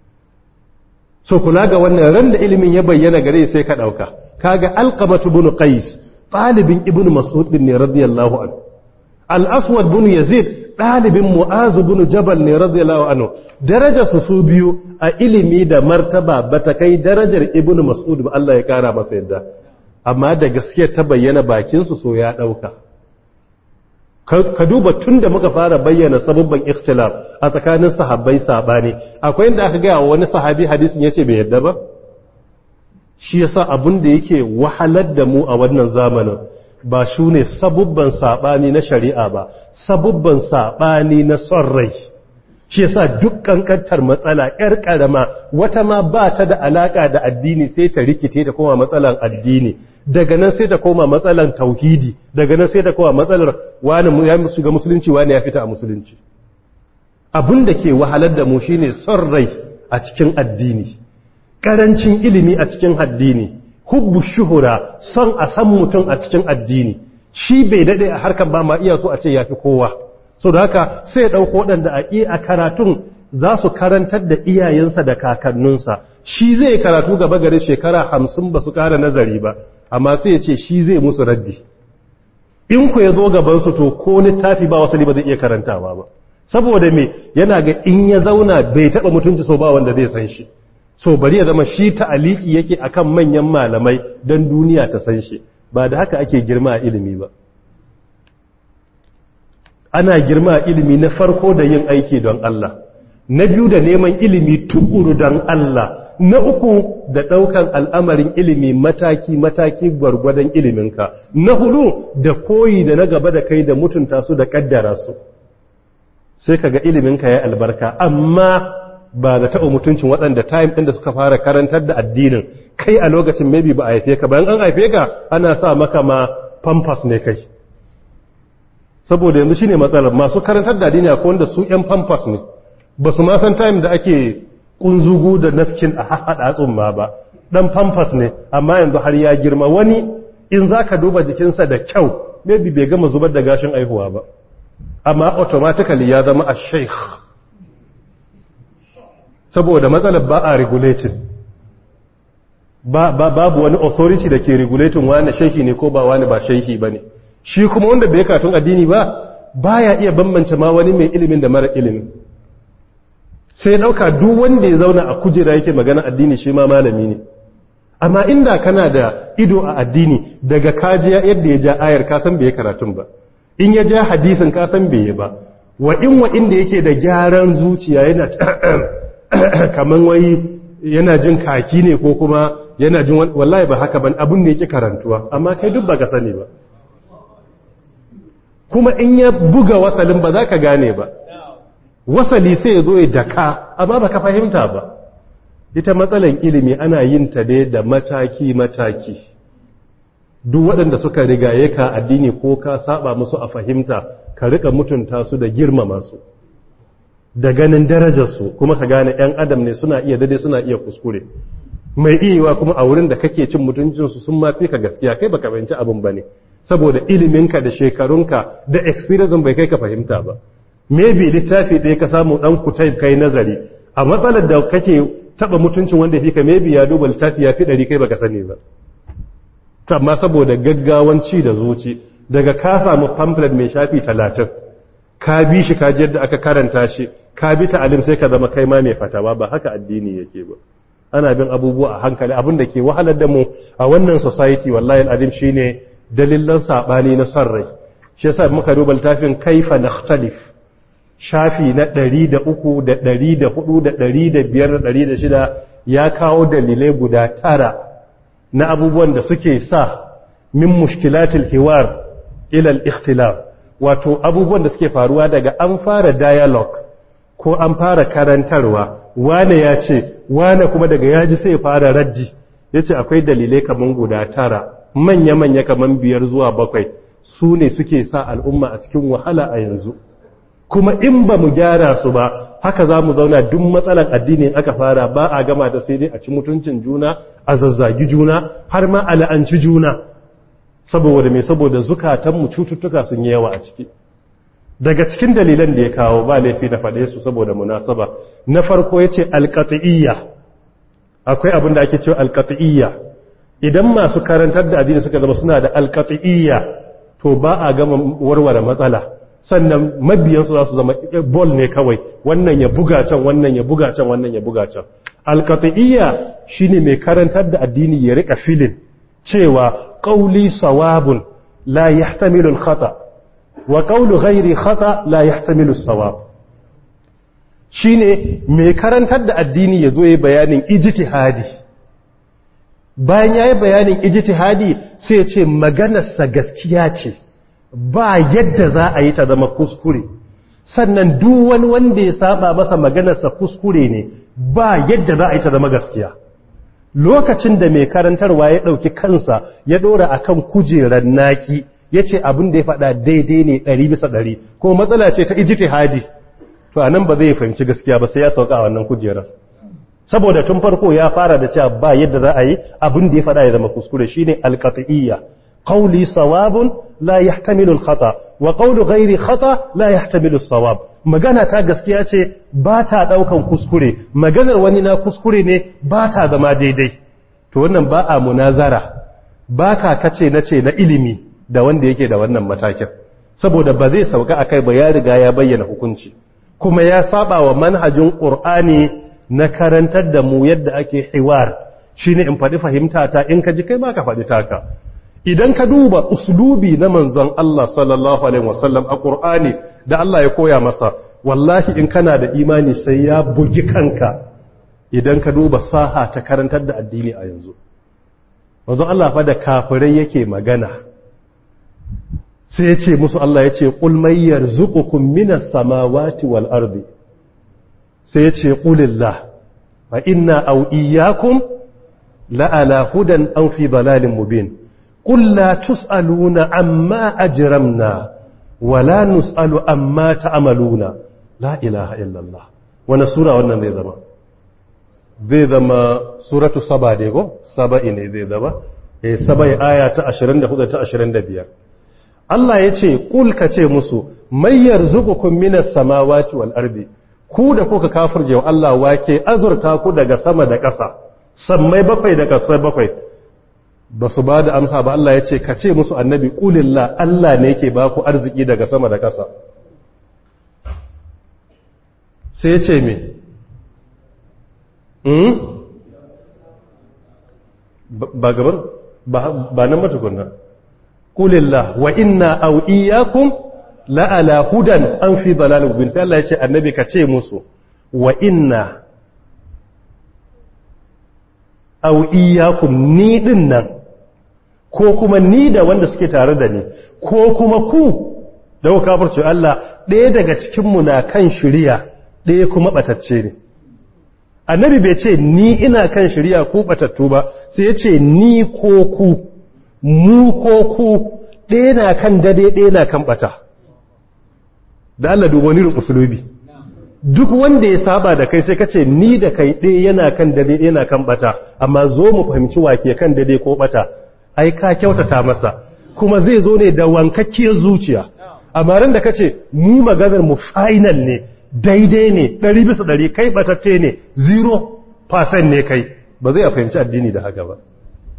so kula ga wannan ran da ilimin ya bayyana gare sai ka ɗauka kaga alqamatu ibn qais ɗalibin ibn mas'ud ne radiyallahu anhu al-aswad bin yazid ɗalibin mu'azu bin jabal ne radiyallahu anhu darajarsu su biyu a ilimi da martaba bata kai darajar ibnu mas'ud ba Allah ya kara masa yadda amma da gaskiya ta bayyana bakin su so ya dauka ka duba tunda muka fara bayyana sababban ikhtilaf a tsakanin sahabbai sabani akwai inda aka ga wani sahabi hadisin yace bai yadda ba shi yasa abin da yake wahalar da mu a wannan zamanin ba shi ne sabubban saɓani na shari'a ba sabubban saɓani na son rai shi yasa duk kankantar matsala ƴar ƙarama wata ma ba ta da alaƙa da addini sai ta rikite ta koma matsalan addini daga nan sai ta koma matsalan tauhidi daga nan sai ta koma matsalar wani ya shiga musulunci wani ya fita a musulunci abin da ke wahalar da mu shine son rai a cikin addini ƙarancin ilimi a cikin addini hubbu shuhura son a san mutum a cikin addini shi bai dade a harkar ba ma iya so a ce yafi kowa so da haka sai ya dauko wadanda a iya a karatun za su karantar da iyayensa da kakanninsa shi zai karatu gaba gare shekara hamsin ba su kara nazari ba amma sai ya ce shi zai musu raddi in ku ya zo gaban su to ko littafi ba wasali ba zai iya karantawa ba saboda me yana ga in ya zauna bai taba mutunci so ba wanda zai san shi so bari ya zama shi ta'aliki yake akan manyan malamai don duniya ta san shi ba da haka ake girma a ilimi ba ana girma a ilimi na farko da yin aiki don Allah na biyu da neman ilimi tukuru don Allah na uku da daukan al'amarin ilimi mataki mataki gwargwadon iliminka na hudu da koyi da na gaba da kai da mutunta su da kaddara su sai kaga iliminka ya albarka, amma ba da taɓa mutuncin waɗanda time ɗin da suka fara karantar da addinin kai a lokacin maybe ba a haife ka bayan an haife ka ana sa maka ma pampas ne kai, saboda yanzu shine matsalar masu karantar da addini akwai wanda su ƴan pampas ne, ba su ma san time da ake kunzugu da nafkin a haɗa tsumma ba, ɗan pampas ne amma yanzu har ya girma. Wani in za ka duba jikinsa da kyau maybe bai gama zubar da gashin aihuwa ba, amma automatically ya zama a sheikh, saboda matsalar ba a regulating, ba, ba, babu wani authority da ke regulating wani sheikhi ne ko ba wani ba sheikhi ba ne. Shi kuma wanda bai katun addini ba baya iya bambance ma wani mai ilimin da mara ilimin, sai ɗauka duk wanda ya zauna a kujera yake magana addini shi ma malami ne. Amma inda kana da ido a addini daga kajiya yadda ya ja ayar kasan bai karatun ba, in ya ja hadisin kasan bai ba, wa in wa inda yake da gyaran zuciya yana kaman wai yana jin kaki ne ko kuma yana jin wallahi ba haka ban abun ne yake karantuwa, amma kai duk baka sani ba, kuma in ya buga wasalin ba za ka gane ba, wasali sai ya zo ya daka amma baka fahimta ba. Ita matsalan ilimi ana yin ta dai da mataki-mataki, duk waɗanda suka rigaye ka addini ko ka saba musu a fahimta ka rika mutunta su da girmama su da ganin darajarsu, kuma ka gane ‘yan adam ne suna iya dade suna iya kuskure, mai iyawa kuma a wurin da kake cin mutuncinsu sun mafi ka gaskiya kai baka fahimci abin ba ne, saboda iliminka da shekarunka da experience bai kai ka fahimta ba. Maybe littafi ɗaya ka samu ɗan kutai kai nazari a matsalar da kake taba mutuncin wanda fi ka maybe ya duba littafi ya fi ɗari kai baka sani ba, amma saboda gaggawanci da zuci daga ka samu pamphlet mai shafi talatin ka bi shi ka yadda aka karanta shi ka bi ta'alim sai ka zama kai ma mai fatawa. Ba haka addini yake ba, ana bin abubuwa a hankali. Abin da ke wahalar da mu a wannan society wallahi al'adim shine dalilan sabani na son rai. Shi yasa muka duba littafin kaifa nakhtalif shafi na ɗari da uku da ɗari da hudu da ɗari da biyar da ɗari da shida ya kawo dalilai guda tara na abubuwan da suke sa min mushkilatil hiwar ila al-ikhtilaf, wato abubuwan da suke faruwa daga an fara dialogue ko an fara karantarwa wane ya ce wane kuma daga yaji sai fara raddi, yace akwai dalilai kaman guda tara manya-manya kaman biyar zuwa bakwai su ne suke sa al'umma a cikin wahala a yanzu, kuma in ba mu gyara su ba haka za mu zauna duk matsalar addinin aka fara ba a gama da sai dai a ci mutuncin juna, a zazzagi juna, har ma a la'anci juna, saboda mai saboda zukatanmu cututtuka sun yi yawa a ciki. Daga cikin dalilan da ya kawo ba laifi na faɗe su saboda munasaba, na farko ya ce alƙati'iyya, akwai abin da ake cewa alƙati'iyya. Idan masu karantar da addini suka zama suna da alƙati'iyya to ba a gama warware matsala, sannan mabiyansu za su zama bol ne kawai, wannan ya buga can wannan ya buga can wannan ya buga can. Alqat'iyya shine mai karantar da addini ya rika filin cewa qauli sawabun la yahtamilu al-khata wa qawlu ghairi khata la yahtamilu as-sawab. Shine mai karantar da addini yazo yayin bayanin ijtihadi, bayan yayi bayanin ijtihadi sai ya ce maganarsa gaskiya ce, ba yadda za a yi ta zama kuskure, sannan duk wani wanda ya saba masa maganarsa kuskure ne, ba yadda za a yi ta zama gaskiya. Lokacin da mai karantarwa ya ɗauki kansa ya ɗora a kan kujerar naki ya ce abin da ya faɗa daidai ne ɗari bisa ɗari, ko matsala ce ta ijtihadi, to a nan ba zai fahimci gaskiya ba sai ya sauka a wannan kujerar, saboda tun farko ya fara da cewa ba yadda za a yi abin da ya faɗa ya zama kuskure. Shine alqat'iyya, qawli sawabun la yahtamilu al-khata wa qawlu ghairi khata la yahtamilu as-sawab. Magana ta gaskiya ce ba ta daukan kuskure, maganar wani na kuskure ne ba ta zama daidai. To wannan ba a munazara, ba ka kace nace na ilimi da wanda yake da wannan matakin, saboda ba zai sauka akai ba, ya riga ya bayyana hukunci, kuma ya saba wa manhajin Qur'ani na karantar da mu yadda ake hiwar. Shine in faɗi fahimta ta, in ka ji kai ma ka faɗi taka. Idan ka duba uslubi na manzon Allah sallallahu alaihi wasallam a Qur'ani da Allah ya koya masa, wallahi in kana da imani sai ya bugi kanka idan ka duba saha ta karantar da addini a yanzu. Manzon Allah fa da kafirai yake magana, sai ya ce musu Allah ya ce qul may yarzuqukum minas samawati wal ardi sai ya ce qulillah fa inna aw iyyakum la ala hudan aw fi dalalin mubin qul la tusaluna amma ajramna wa la nusalu amma ta'maluna la ilaha illa Allah wannan sura wannan zai zama zai zama suratu saba ne ko saba'i ne zai zama eh saba'i aya ta ashirin da hudu ta ashirin da biyar Allah ya ce kul ka ce musu may yarzuqukum minas samawati wal ardi ku da kuka kafirje wa Allah wake azurta ku daga sama da ƙasa sammai bakwai da ƙasai bakwai ba su ba da amsa ba Allah ya ce ka ce musu annabi qulillah Allah ne yake ba ku arziki daga sama da ƙasa sai ya ce me hmm ba gabar ba nan matukunna qulillah wa inna aw iyyakum la ala hudan an fi dalalin mubin sai Allah ya ce annabi ka ce musu wa inna aw iyyakum ni din nan ko kuma ni da wanda suke tare da ni ko kuma ku da ku kafirce Allah ɗaya daga cikin mu na kan shari'a ɗaya kuma batacce ne annabi bai ce ni ina kan shari'a ko batattu ba sai ya ce ni ko ku mu ko ku ɗaya na kan dade ɗaya na kan bata da Allah dubo ni usulubi duk wanda ya saba da kai sai kace ni da kai ɗaya yana kan dade ɗaya na kan bata amma zo mu fahimci wake kan dade ko bata ai ka kyautata masa kuma zai zo ne da wankakkiyar zuciya amma ran da kace mu maganar mu final ne daidai ne ɗari bisa ɗari kai batatte ne zero percent ne kai ba zai fahimci addini da haka ba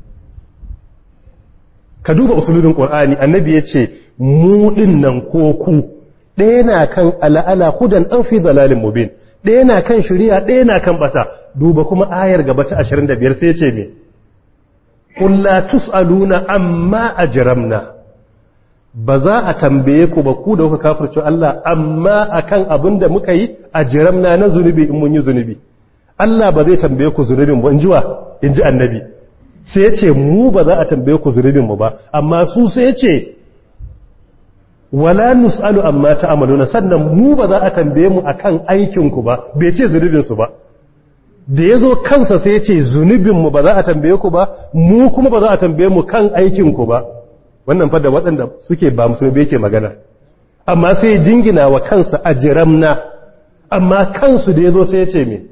ka duba usulubin qur'ani annabi yace mu dinnan ko ku ɗaya na kan ala'ala hudan an fi dalalin mubin ɗaya na kan shari'a ɗaya na kan bata duba kuma ayar gaba ta ashirin da biyar sai yace me qul la tusaluna amma ajramna ba za a tambaye ku ba ku da kuka kafirce Allah amma akan abin da muka yi ajramna na zunubi in mun yi zunubi Allah ba zai tambaye ku zunubin ba inji wa inji annabi sai ya ce mu ba za a tambaye ku zunubinmu ba amma su sai ya ce wala nus'alu amma ta'maluna sannan mu ba za a tambaye mu akan aikinku ba bai ce zunubinsu ba da yazo kansa sai ya ce zunubinmu ba za a tambaye ku ba mu kuma ba za a tambaye mu kan aikinku ba wannan fa da waɗanda suke ba musulmi yake magana amma sai jingina wa kansa ajramna amma kansu da yazo sai ya ce me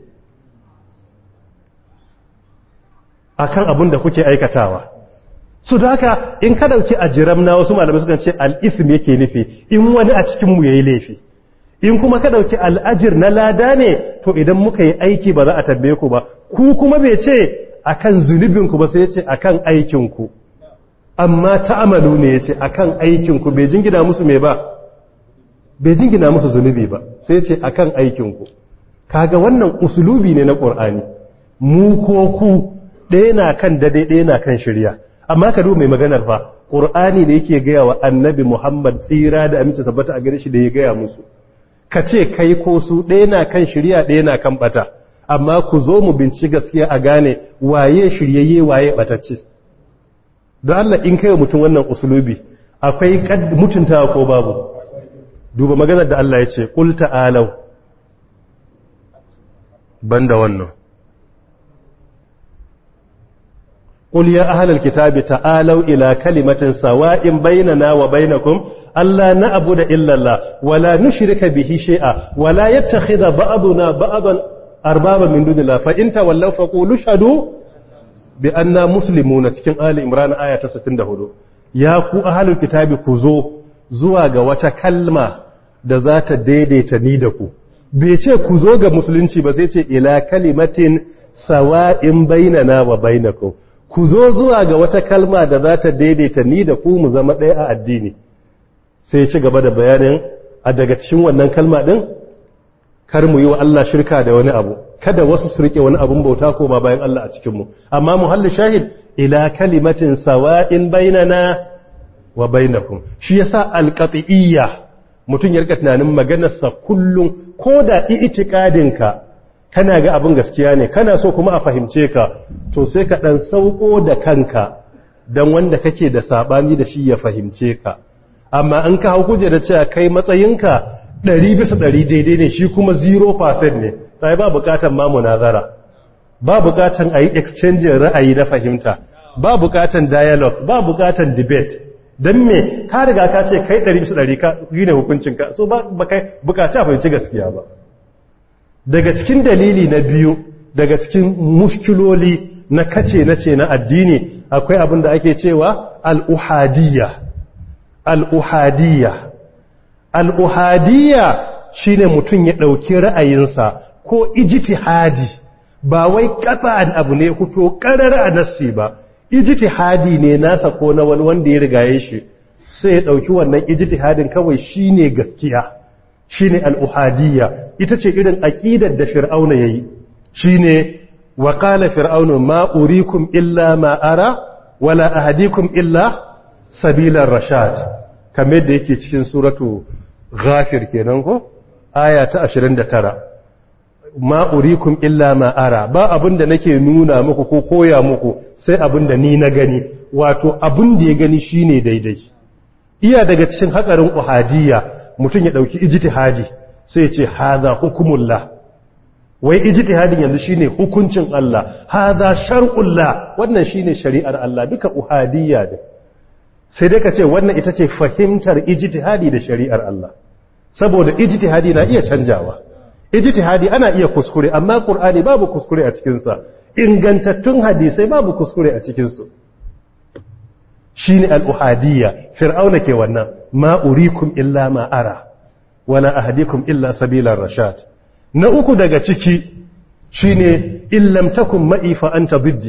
akan abin da kuke aikatawa su da haka in ka dauki ajramna wasu malamai sukan ce al-ism yake nufi in wani a cikin mu yayi laifi in kuma ka dauki al-ajr na lada ne to idan muka yi aiki ba za a tambaye ku ba ku kuma bai ce akan zunubin ku ba sai ya ce akan aikin ku amma ta'amalu ne yace akan aikin ku bai jingina musu me ba bai jingina musu zunubi ba sai ya ce akan aikin ku kaga wannan usulubi ne na Qur'ani mu ko ku ɗaya na kan dade ɗaya na kan shirya amma ka duba mai maganar fa ƙur'ani da yake gaya wa annabi Muhammad tsira da aminci tabbata a gare shi da ya gaya musu ka ce kai ko su ɗaya na kan shirya ɗaya na kan bata amma ku zo mu binci gaskiya a gane waye shiryayye waye batacce don Allah in kai mutum wannan usulubi akwai mutuntawa ko babu duba maganar da Allah ya ce qul ta'alu banda wannan قل يا أهل الكتاب تعالوا إلى كلمة سواء بيننا وبينكم ألا نعبد إلا الله ولا نشرك به شيئا ولا يتخذ بعضنا بعضا أربابا من دون الله فإن تولوا فقولوا اشهدوا بأننا مسلمون cikin Ali Imran aya ta sittin da hudu ya ku ahlul kitabi ku zo zuwa ga wata kalma da za ta daidaita ni da ku bai ce ku zo ga musulunci ba sai ce ila kalimatin sawa'in bainana wa bainakum ku zo zuwa ga wata kalma da za ta daidaita ni da ku mu zama ɗaya a addini sai ci gaba da bayanin a daga cikin wannan kalma ɗin kar mu yi wa Allah shirka da wani abu kada wasu su rike wani abun bauta ko ma bayan Allah a cikinmu amma muhalli shahid ila kalimatin sawa'in bainana wa bainakum shi yasa alqat'iyya mutun ya rika tunanin maganarsa kullum ko da i'tiqadinka kana ga abin gaskiya ne kana so kuma a fahimce ka to sai ka dan sauko da kanka dan wanda kake da sabani da shi ya fahimce ka amma an ka hau kujera cewa kai matsayinka ɗari bisa ɗari daidai ne shi kuma zero percent ne sai ba bukatan ma munazara ba bukatan a yi exchange ra'ayi na fahimta ba bukatan dialogue ba bukatan debate don me ka riga ka ce kai ɗari bisa ɗari ka gine hukuncinka so ba kai bukaci a fahimci gaskiya ba. Daga cikin dalili na biyu daga cikin mushkiloli na kace na ce na addini akwai abin da ake cewa al'uhadiyya al'uhadiyya al'uhadiyya shine mutum ya ɗauki ra'ayinsa ko ijtihadi ba wai ƙasa'an abu ne fito ƙarar a nassi ba ijtihadi ne nasa ko na wani wanda ya rigaye shi sai ya ɗauki wannan ijtihadin kawai shine gaskiya shine al-uhadiyya ita ce irin aqidar da fir'auna yayi shine wa qala fir'aunu ma urikum illa ma ara wala ahdikum illa sabilar rashad kamar da yake cikin suratu ghafir kenan ko aya ta ashirin da tara ma urikum illa ma ara ba abinda nake nuna muku ko koya muku sai abinda ni na gani wato abin da ya gani shine daidai iya daga cikin hatsarin uhadiyya mutum ya dauki ijtihadi sai ya ce hadha hukumullah wai ijtihadin yanzu shine hukuncin Allah hadha shar'ullah wannan shine shari'ar Allah duka uhadiyya ne sai dai ka ce wannan ita ce fahimtar ijtihadi da shari'ar Allah saboda ijtihadi na iya canjawa ijtihadi ana iya kuskure amma qur'ani babu kuskure a cikin sa ingantattun hadisai babu kuskure a cikin su shine al-uhadiyya fir'auna ke wannan ma urikum illa ma ara wala ahdikum illa sabilar rashad na uku daga ciki shine illam takum ma'i fa anta diddi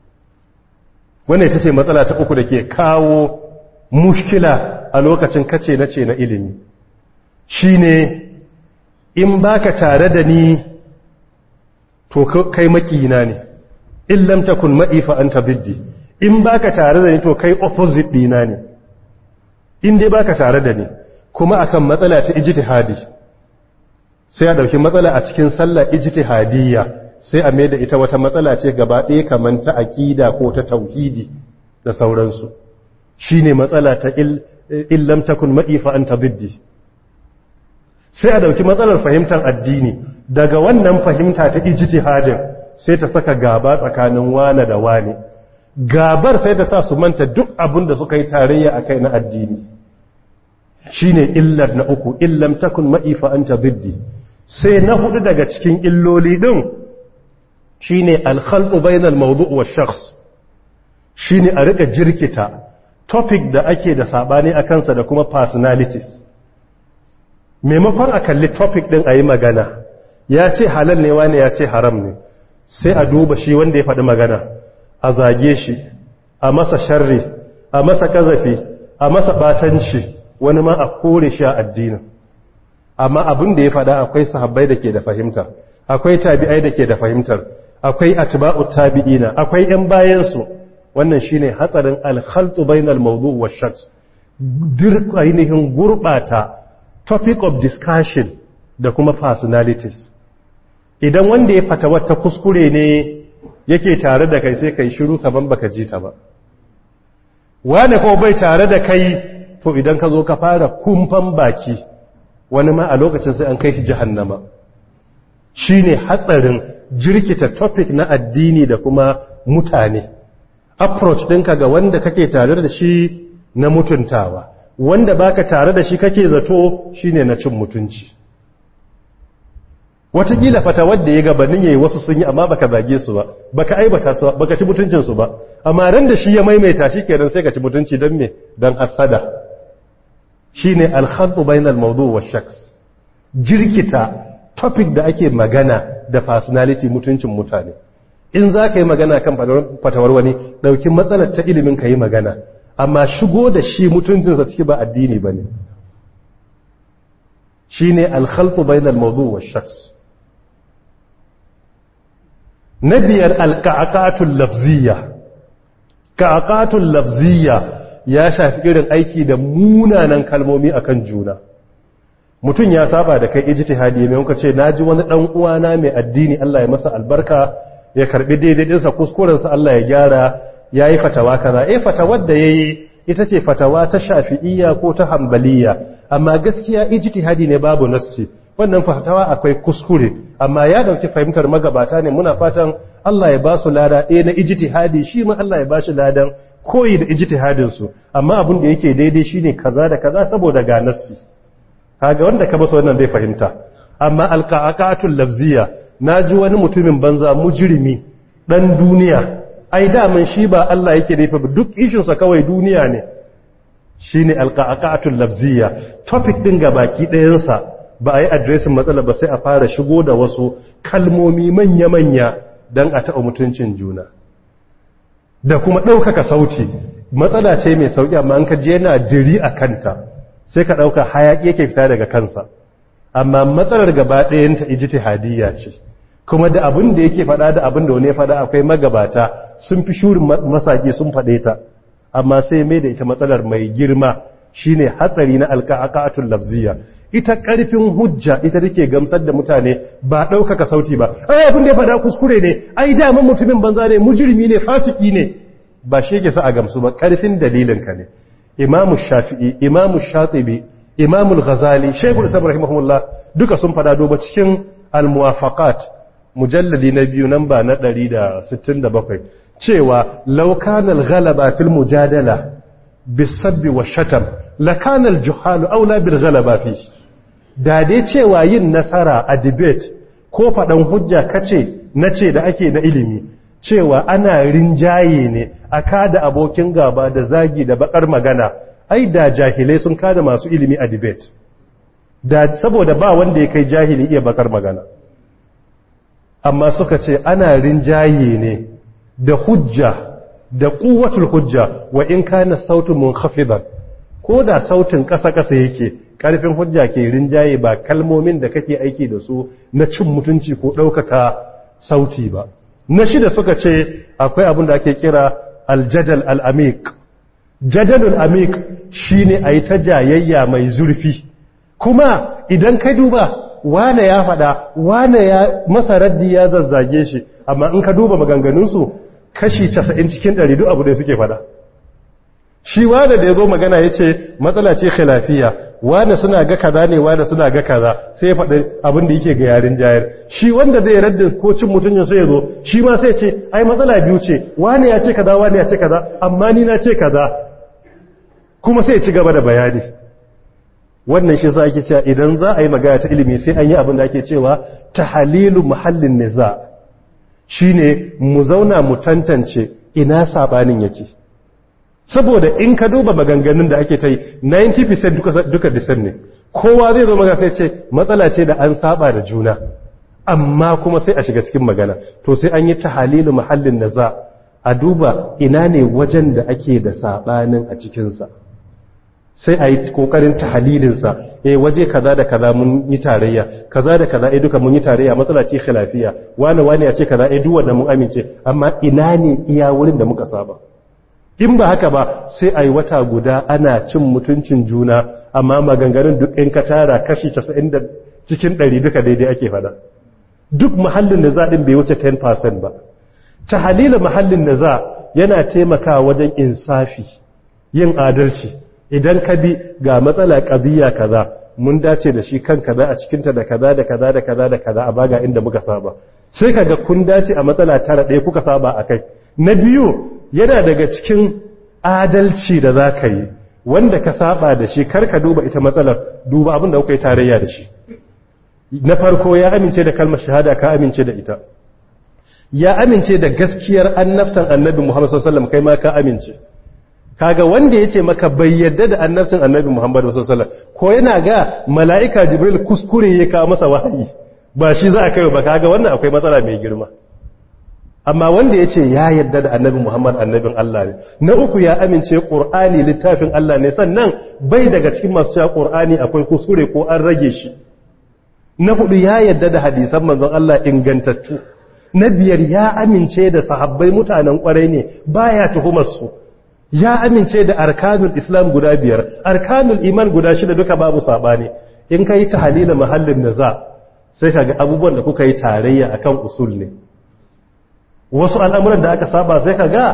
wannan ita ce matsala ta uku dake kawo mushkila a lokacin kace nace na ilimi shine in baka tare da ni to kai makiyina ne in lam takun ma'i fa anta diddi in baka tare da ni to kai opposite dina ne in dai baka tare da ni kuma akan matsala ta ijtihadi sai a dauki matsala a cikin sallah ijtihadiyya sai a maida ita wata matsala ce gaba ɗaya kaman ta aqida ko ta tauhidi da sauransu shine matsala ta in lam takun ma'i fa anta diddi sai a dauki matsalar fahimtar addini daga wannan fahimta ta ijtihadin sai ta saka gaba tsakanin wane da wane gabar sai ta sa su manta duk abin da suka yi tarayya akai na addini shine illar na uku illam takun ma'i fa anta diddi sai na hudu daga cikin illoli din shine al-khalqu bainal mawdu' wa shakhs shine a rika jirkita topic da ake da sabani akan sa da kuma personalities maimakon a kalli topic din a yi magana ya ce halal ne wani ya ce haram ne sai a duba shi wanda ya faɗi magana a zage shi a masa sharri a masa kazafi a masa batanci wani ma a kore shi a addinin amma abin da ya faɗa akwai sahabbai da ke da fahimta akwai tabi'ai da ke da fahimtar akwai atba'ut tabi'ina akwai yan bayansu wannan shine hatsarin al-khaltu bainal mawdu' wa shakhs dir ainihin gurbata topic of discussion da kuma personalities idan wanda ya fata wata kuskure ne yake tare da kai sai kai shiru kaman baka ji ta ba wani ko bai tare da kai to idan ka zo ka fara kumfan baki wani ma a lokacin sai an kai shi jahannama shine hatsarin jirkita topic na addini da kuma mutane approach ɗinka ga wanda kake tare da shi na mutuntawa wanda baka tare da shi kake zato shine na cin mutunci watakila fata wanda ya gabanin yayi wasu sun yi amma baka zage su ba baka aibata su baka ci mutuncin su ba amma ran da shi ya maimaita shi kenan sai ka ci mutunci dan me dan hasada shine al-khaltu bainal mawdu' wa shakhs jirkita topic da ake magana da personality mutuncin mutane in za ka yi magana kan fatawar wani dauki matsalar ta ilimin ka yi magana amma shigo da shi mutuncinsa ciki ba addini ba ne shi ne alkhaltu bainal mawdu wa shaks na biyar alƙaƙatun lafziya ƙaƙatun lafziya ya shafi irin aiki da munanan kalmomi akan juna mutum ya saba da kai ijtihadi mai wanka ce naji wani dan uwana mai addini Allah ya masa albarka ya karbi daidai dinsa kuskurensa Allah ya gyara yayi fatawa kaza eh fatawar da yayi ita ce fatawa ta shafi'iyya ko ta hanbaliya, amma gaskiya ijtihadi ne babu nassi. Wannan fatawa akwai kuskure, amma ya dauki fahimtar magabata ne. Muna fatan Allah ya ba su lada ɗaya na ijtihadi, shi ma Allah ya ba shi ladan koyi da ijtihadin su. Amma abin da yake daidai shine kaza da kaza saboda ga nassi. Kaga wanda ka basu wannan bai fahimta. Amma alqa'aqatul lafziya, naji wani mutumin banza mujrimi dan duniya, ai da mun shi ba Allah yake da fa duk ishin sa kawai duniya ne. Shine alqa'aqatul lafziya, topic din gabaki ɗayan sa ba a yi adresin matsala ba sai a fara shigo da wasu kalmomi manya-manya don a taɓa mutuncin juna da kuma ɗaukaka sauti. Matsala ce mai sauƙi, amma an ka je yana diri a kanta sai ka ɗauka hayaƙi yake fita daga kansa. Amma matsalar gaba ɗayanta ijtihadiyya ce, kuma da abin da yake faɗa da abin da wani ya faɗa akwai magabata sun fi shurin masaƙi sun faɗe ta, amma sai mai da ita matsalar mai girma shine hatsari na alqa'aqatul lafziyya. Ita ƙarfin hujja ita take gamsar da mutane, ba ɗaukaka sauti ba. Ai abin da ya faɗa kuskure ne, ai daman mutumin banza ne, mujrimi ne, fasiki ne, ba shi yake sa a gamsu ba, ƙarfin dalilinka ne. Imamu Shafi'i, Imamu Shatibi, Imamu Ghazali, Shaykhul Islam rahimahullah duka sun faɗa duba cikin Al-Muwafaqat mujalladi na biyu namba na ɗari da sittin da bakwai cewa law kana al-ghalaba fil mujadala bis-sabbi wash-shatam la kana al-juhalu awla bil-ghalaba fi. Da dai cewa yin nasara a debate ko faɗan hujja kace nace da ake na ilimi, cewa ana rinjaye ne a kada abokin gaba da zagi da bakar magana, ai da jahilai sun kada masu ilimi a debate, da saboda ba wanda ya kai jahili iya bakar magana. Amma suka ce ana rinjaye ne da hujja da quwwatul hujja, wa in kana sautun munkhafidan, ko da sautin ƙasa-ƙasa yake, ƙarfin hujja ke rinjaye ba kalmomin da kake aiki da su na cin mutunci ko ɗaukaka sauti ba. Na shida suka ce akwai abin da ake kira aljadal al'amik. Jadalul amik shi ne a yi ta jayayya mai zurfi, kuma idan ka duba wane ya faɗa, wane ya masa raddi ya zazzage shi, amma in ka duba maganganunsu kashi casa'in cikin ɗari duk abu da suke faɗa. Shi wane da ya zo magana ya ce matsala ce khilafiya, wane suna ga kaza ne, wane suna ga kaza, sai ya faɗi abin da yake ga yarin jayar. Shi wanda zai raddin ko cin mutuncin sai ya zo, shi ma sai ce ai matsala biyu ce, wane ya ce kaza, wane ya ce kaza, amma ni na ce kaza, kuma sai ya ci gaba da bayani. Wannan shi sa ake cewa idan za a yi magana ta ilimi sai an yi abin da ake cewa tahlilu muhallin niza, shine mu zauna mu tantance ina sabanin yake. Saboda in ka duba maganganun da ake ta yi ninety percent duka duka disan ne, kowa zai zo magana sai ce matsala ce da an saba da juna, amma kuma sai a shiga cikin magana. To sai an yi tahlilu muhallin niza, a duba ina ne wajen da ake da sabanin a cikinsa, sai a yi kokarin tahalilinsa. Eh waje kaza da kaza mun yi tarayya, kaza da kaza eh duka mun yi tarayya, matsala ce khilafiya, wani wani ya ce kaza eh duk wanda mun amince, amma ina ne iya wurin da muka saba. In ba haka ba sai a yi wata guda ana cin mutuncin juna, amma maganganun duk in ka tara kashi casa'in da cikin ɗari duka daidai ake fada. Duk mahallin da zaɗin bai wuce ten percent ba. Tahalilin mahallin da za yana taimakawa wajen insafi, yin adalci. Idan ka bi ga matsala ƙabiya kaza, mun dace da shi kan kaza a cikinta da kaza da kaza da kaza da kaza a baga inda muka saba, sai kaga kun dace a matsala tara ɗaya kuka saba a kai. Na biyu yana daga cikin adalci da za ka yi, wanda ka saba da shi kar ka duba ita matsalar, duba abin da kuka yi tarayya da shi. Na farko ya amince da kalmar shahada, ka amince da ita. Ya amince da gaskiyar annabtan annabi Muhammad sallallahu alaihi wasallam, kai ma ka amince. Kaga wanda yace maka bai yadda da annabcin annabi Muhammad sallallahu alaihi wasallam, ko yana ga mala'ika Jibril kuskure ya kawo masa wahayi, ba shi za a kai ba, kaga wannan akwai matsala mai girma. Amma wanda yace ya yadda da annabi Muhammad annabin Allah ne. Na uku ya amince Qur'ani littafin Allah ne, sannan bai daga cikin masu cewa Qur'ani akwai kuskure ko an rage shi. Na hudu ya yadda da hadisan manzon Allah ingantattu. Na biyar ya amince da sahabbai mutanen kwarai ne, baya tuhumar su. Ya amince da arkanul Islam guda biyar, arkanul iman guda shida duka babu sabani. In kai tahlila mahallin niza, sai kaga abubuwan da kuka yi tarayya akan usul ne. Wasu al'amuran da aka saba sai kaga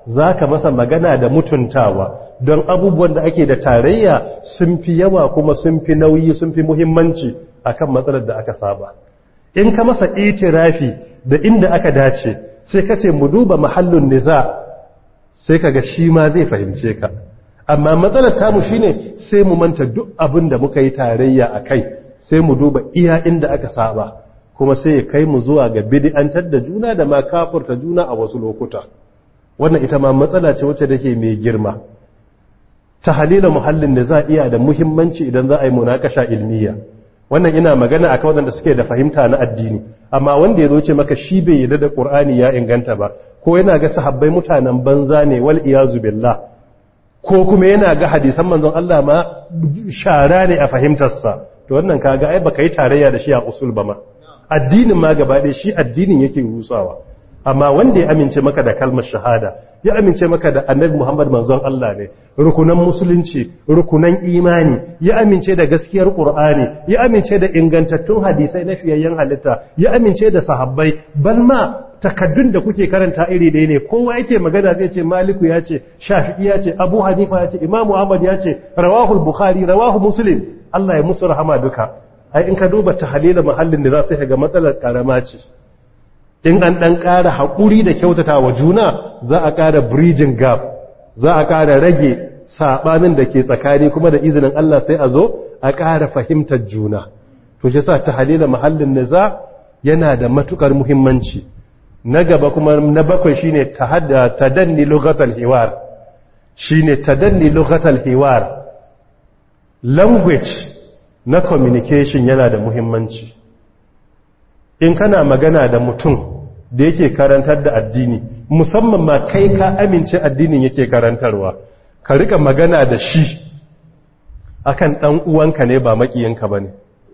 za ka masa magana da mutuntawa don abubuwan da ake da tarayya sun fi yawa kuma sun fi nauyi sun fi muhimmanci akan matsalar da aka saba. In ka masa itirafi da inda aka dace sai ka ce mu duba mahallun niza sai ka ga shi ma zai fahimce ka. Amma matsalar tamu shine sai mu manta duk abin da muka yi tarayya a kai sai mu duba iya inda aka saba kuma sai ya kai mu zuwa ga bid'antar da juna da ma kafurta juna a wasu lokuta. Wannan ita ma matsala ce wacce take mai girma. Tahlila muhallin da za iya da muhimmanci idan za a yi munakasha ilmiya. Wannan ina magana akan wanda suke da fahimta na addini, amma wanda ya zo ce maka shi bai yarda da Qur'ani ya inganta ba, ko yana ga sahabbai mutanen banza ne wal iyazu billah, ko kuma yana ga hadisan manzon Allah ma shara ne a fahimtarsa, to wannan kaga ai baka yi tarayya da shi a usul ba ma. Addinin ma gaba ɗaya shi addinin yake rusawa. Amma wanda ya amince maka da kalmar shahada, ya amince maka da annabi Muhammad manzon Allah ne, rukunan musulunci, rukunan imani, ya amince da gaskiyar Qur'ani, ya amince da ingantattun hadisai na fiyayyen halitta, ya amince da sahabbai, bal ma takaddun da kuke karanta iri ɗaya ne, kowa yake magana zai ce Maliku ya ce, Shafi'i ya ce, Abu Hanifa ya ce, Imam Ahmad ya ce, Rawahul Bukhari, Rawahu Muslim, Allah ya musu rahama duka. Ai in ka duba tahlila mahallin da za su ga matsalar karama ce. In an ɗan ƙara haƙuri da kyautata wa juna za a ƙara bridging gap, za a ƙara rage saɓanin da ke tsakani kuma da izinin Allah sai a zo a ƙara fahimtar juna. To shi sa tahlila mahallin niza yana da matuƙar muhimmanci. Na gaba kuma na bakwai shine tadanni lughatal hiwar. Shine tadanni lughatal hiwar. Language na communication yana da muhimmanci. In kana magana da mutum da yake karantar da addini, musamman ma kai ka amince addinin yake karantarwa, ka rika magana da shi akan dan uwanka ne ba makiyinka bane.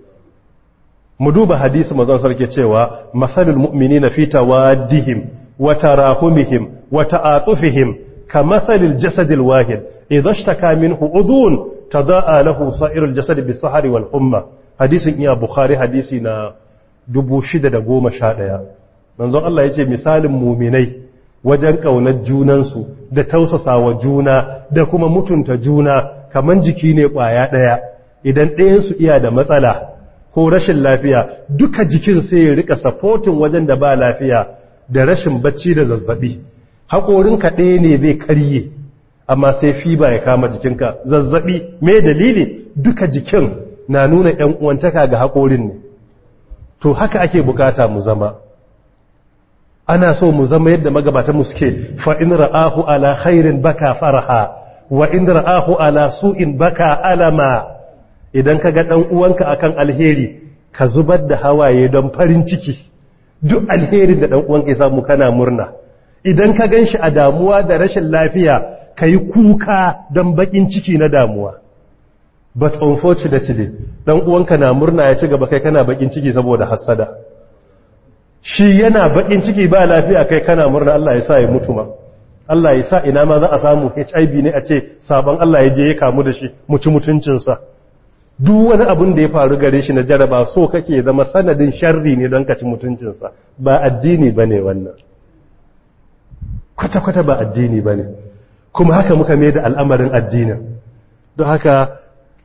Mu duba hadisi manzon sarki cewa masalul mu'minina fi tawaddihim wa tarahumihim wa ta'atufihim kamasalil jasadil wahid idha ishtaka minhu udhun tadaa lahu sa'irul jasad bis-sahari wal humma. Hadisin iya Bukhari, hadisi na dubu shida da goma sha ɗaya. Manzon Allah ya ce misalin muminai wajen ƙaunar junansu da tausasa wa juna da kuma mutunta juna kaman jiki ne ƙwaya ɗaya. Idan ɗayansu iya da matsala ko rashin lafiya, duka jikin sai ya rika supporting wajen da ba lafiya da rashin bacci da zazzabi. Haƙorinka ɗaya ne zai karye, amma sai fiba ya kama jikinka. Zazzabi, me dalili? Duka jikin na nuna ‘yan uwantaka ga haƙorin ne. To haka ake bukata mu zama. Ana so mu zama yadda magabata mu suke, fa in ra'ahu ala khairin baka faraha wa in ra'ahu ala su'in baka alama. Idan ka ga dan uwanka akan alheri, ka zubar da hawaye don farin ciki. Duk alherin da dan uwanka ya samu kana murna. Idan ka ganshi a damuwa da rashin lafiya, kai kuka don bakin ciki na damuwa. But unfortunately, dan uwanka na murna ya ci gaba, kai kana bakin ciki saboda hasada. Shi yana bakin ciki ba lafiya, kai kana murna Allah ya sa ya mutu ma. Allah ya sa ina ma za a samu H I V ne a ce sabon Allah ya je ya kamu da shi, mu ci mutuncinsa. Duk wani abin da ya faru gare shi na jaraba so kake zama sanadin sharri ne don ka ci mutuncinsa. Ba addini bane wannan. Kwata-kwata ba addini bane. Kuma haka muka mai da al'amarin addinin. Don haka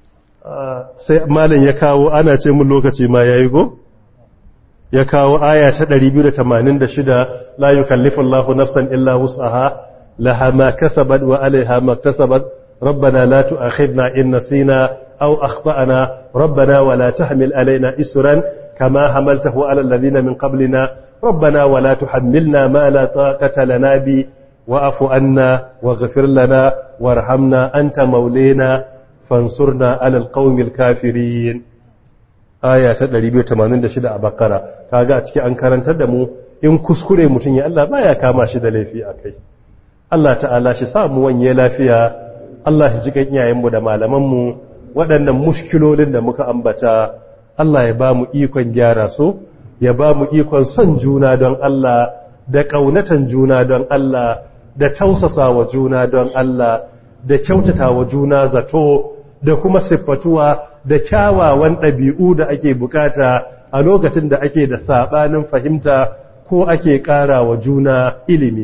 sai malam ya kawo, ana ce mun lokaci ma yayi go ya kawo aya ta ɗari biyu da tamanin da shida, la yukallifu Allahu nafsan illa wus'aha laha ma kasabat wa 'alayha ma iktasabat rabbana la tu'akhidna in nasina aw akhtana rabbana wa la tahmil 'alayna isran kama hamaltahu 'ala alladhina min qablina rabbana wa la tuhammilna ma la taqata lana bi wa'fu 'anna waghfir lana warhamna anta mawlana fansurna alal qaumil kafirin. Aya ta ɗari biyu da tamanin da shida a Bakara. Kaga a cikin an karantar da mu in kuskure mutun ya Allah baya kama shi da laifi akai. Allah ta'ala shi sa mu wanye lafiya. Allah shi jikan iyayen mu da malaman mu waɗannan mushkilolin da muka ambata. Allah ya ba mu ikon gyara su, ya ba mu ikon son juna don Allah, da kaunatan juna don Allah, da tausasa wa juna don Allah, da kyautata wa juna zato, da kuma siffatuwa da kyawawan ɗabi'u da ake bukata a lokacin da ake da saɓanin fahimta ko ake ƙara wa juna ilimi.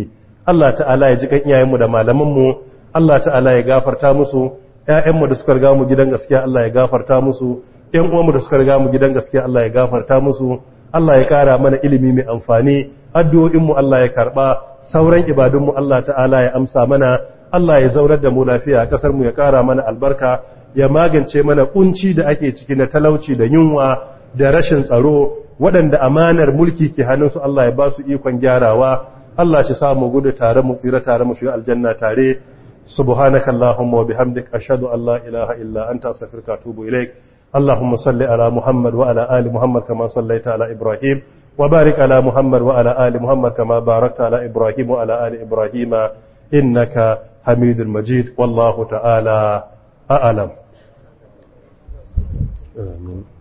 Allah ta'ala ya ji kan iyayenmu da malamanmu, Allah ta'ala ya gafarta musu, ƴaƴanmu da suka riga mu gidan gaskiya Allah ya gafarta musu, ƴan uwanmu da suka riga mu gidan gaskiya Allah ya gafarta musu, Allah ya ƙara mana ilimi mai amfani, addu'o'inmu Allah ya karɓa, sauran ibadunmu Allah ta'ala ya amsa mana, Allah ya zaunar da mu lafiya a ƙasarmu ya ƙara mana albarka, ya magance mana kunci da ake ciki na talauci da yunwa da rashin tsaro, waɗanda amanar mulki ke hannunsu Allah ya ba su ikon gyarawa, Allah shi samu gudu tare mu tsira tare mu shiga aljanna tare. Subhanaka Allahumma wa bihamdik ashhadu an la ilaha illa anta astaghfiruka wa atubu ilaik. Allahumma salli ala Muhammad wa ala ali Muhammad kama sallaita ala Ibrahim wa barik ala Muhammad wa ala ali Muhammad kama barakta ala Ibrahim wa ala ali Ibrahim innaka Hamidul Majid. Wallahu ta'ala a'lam. Amin.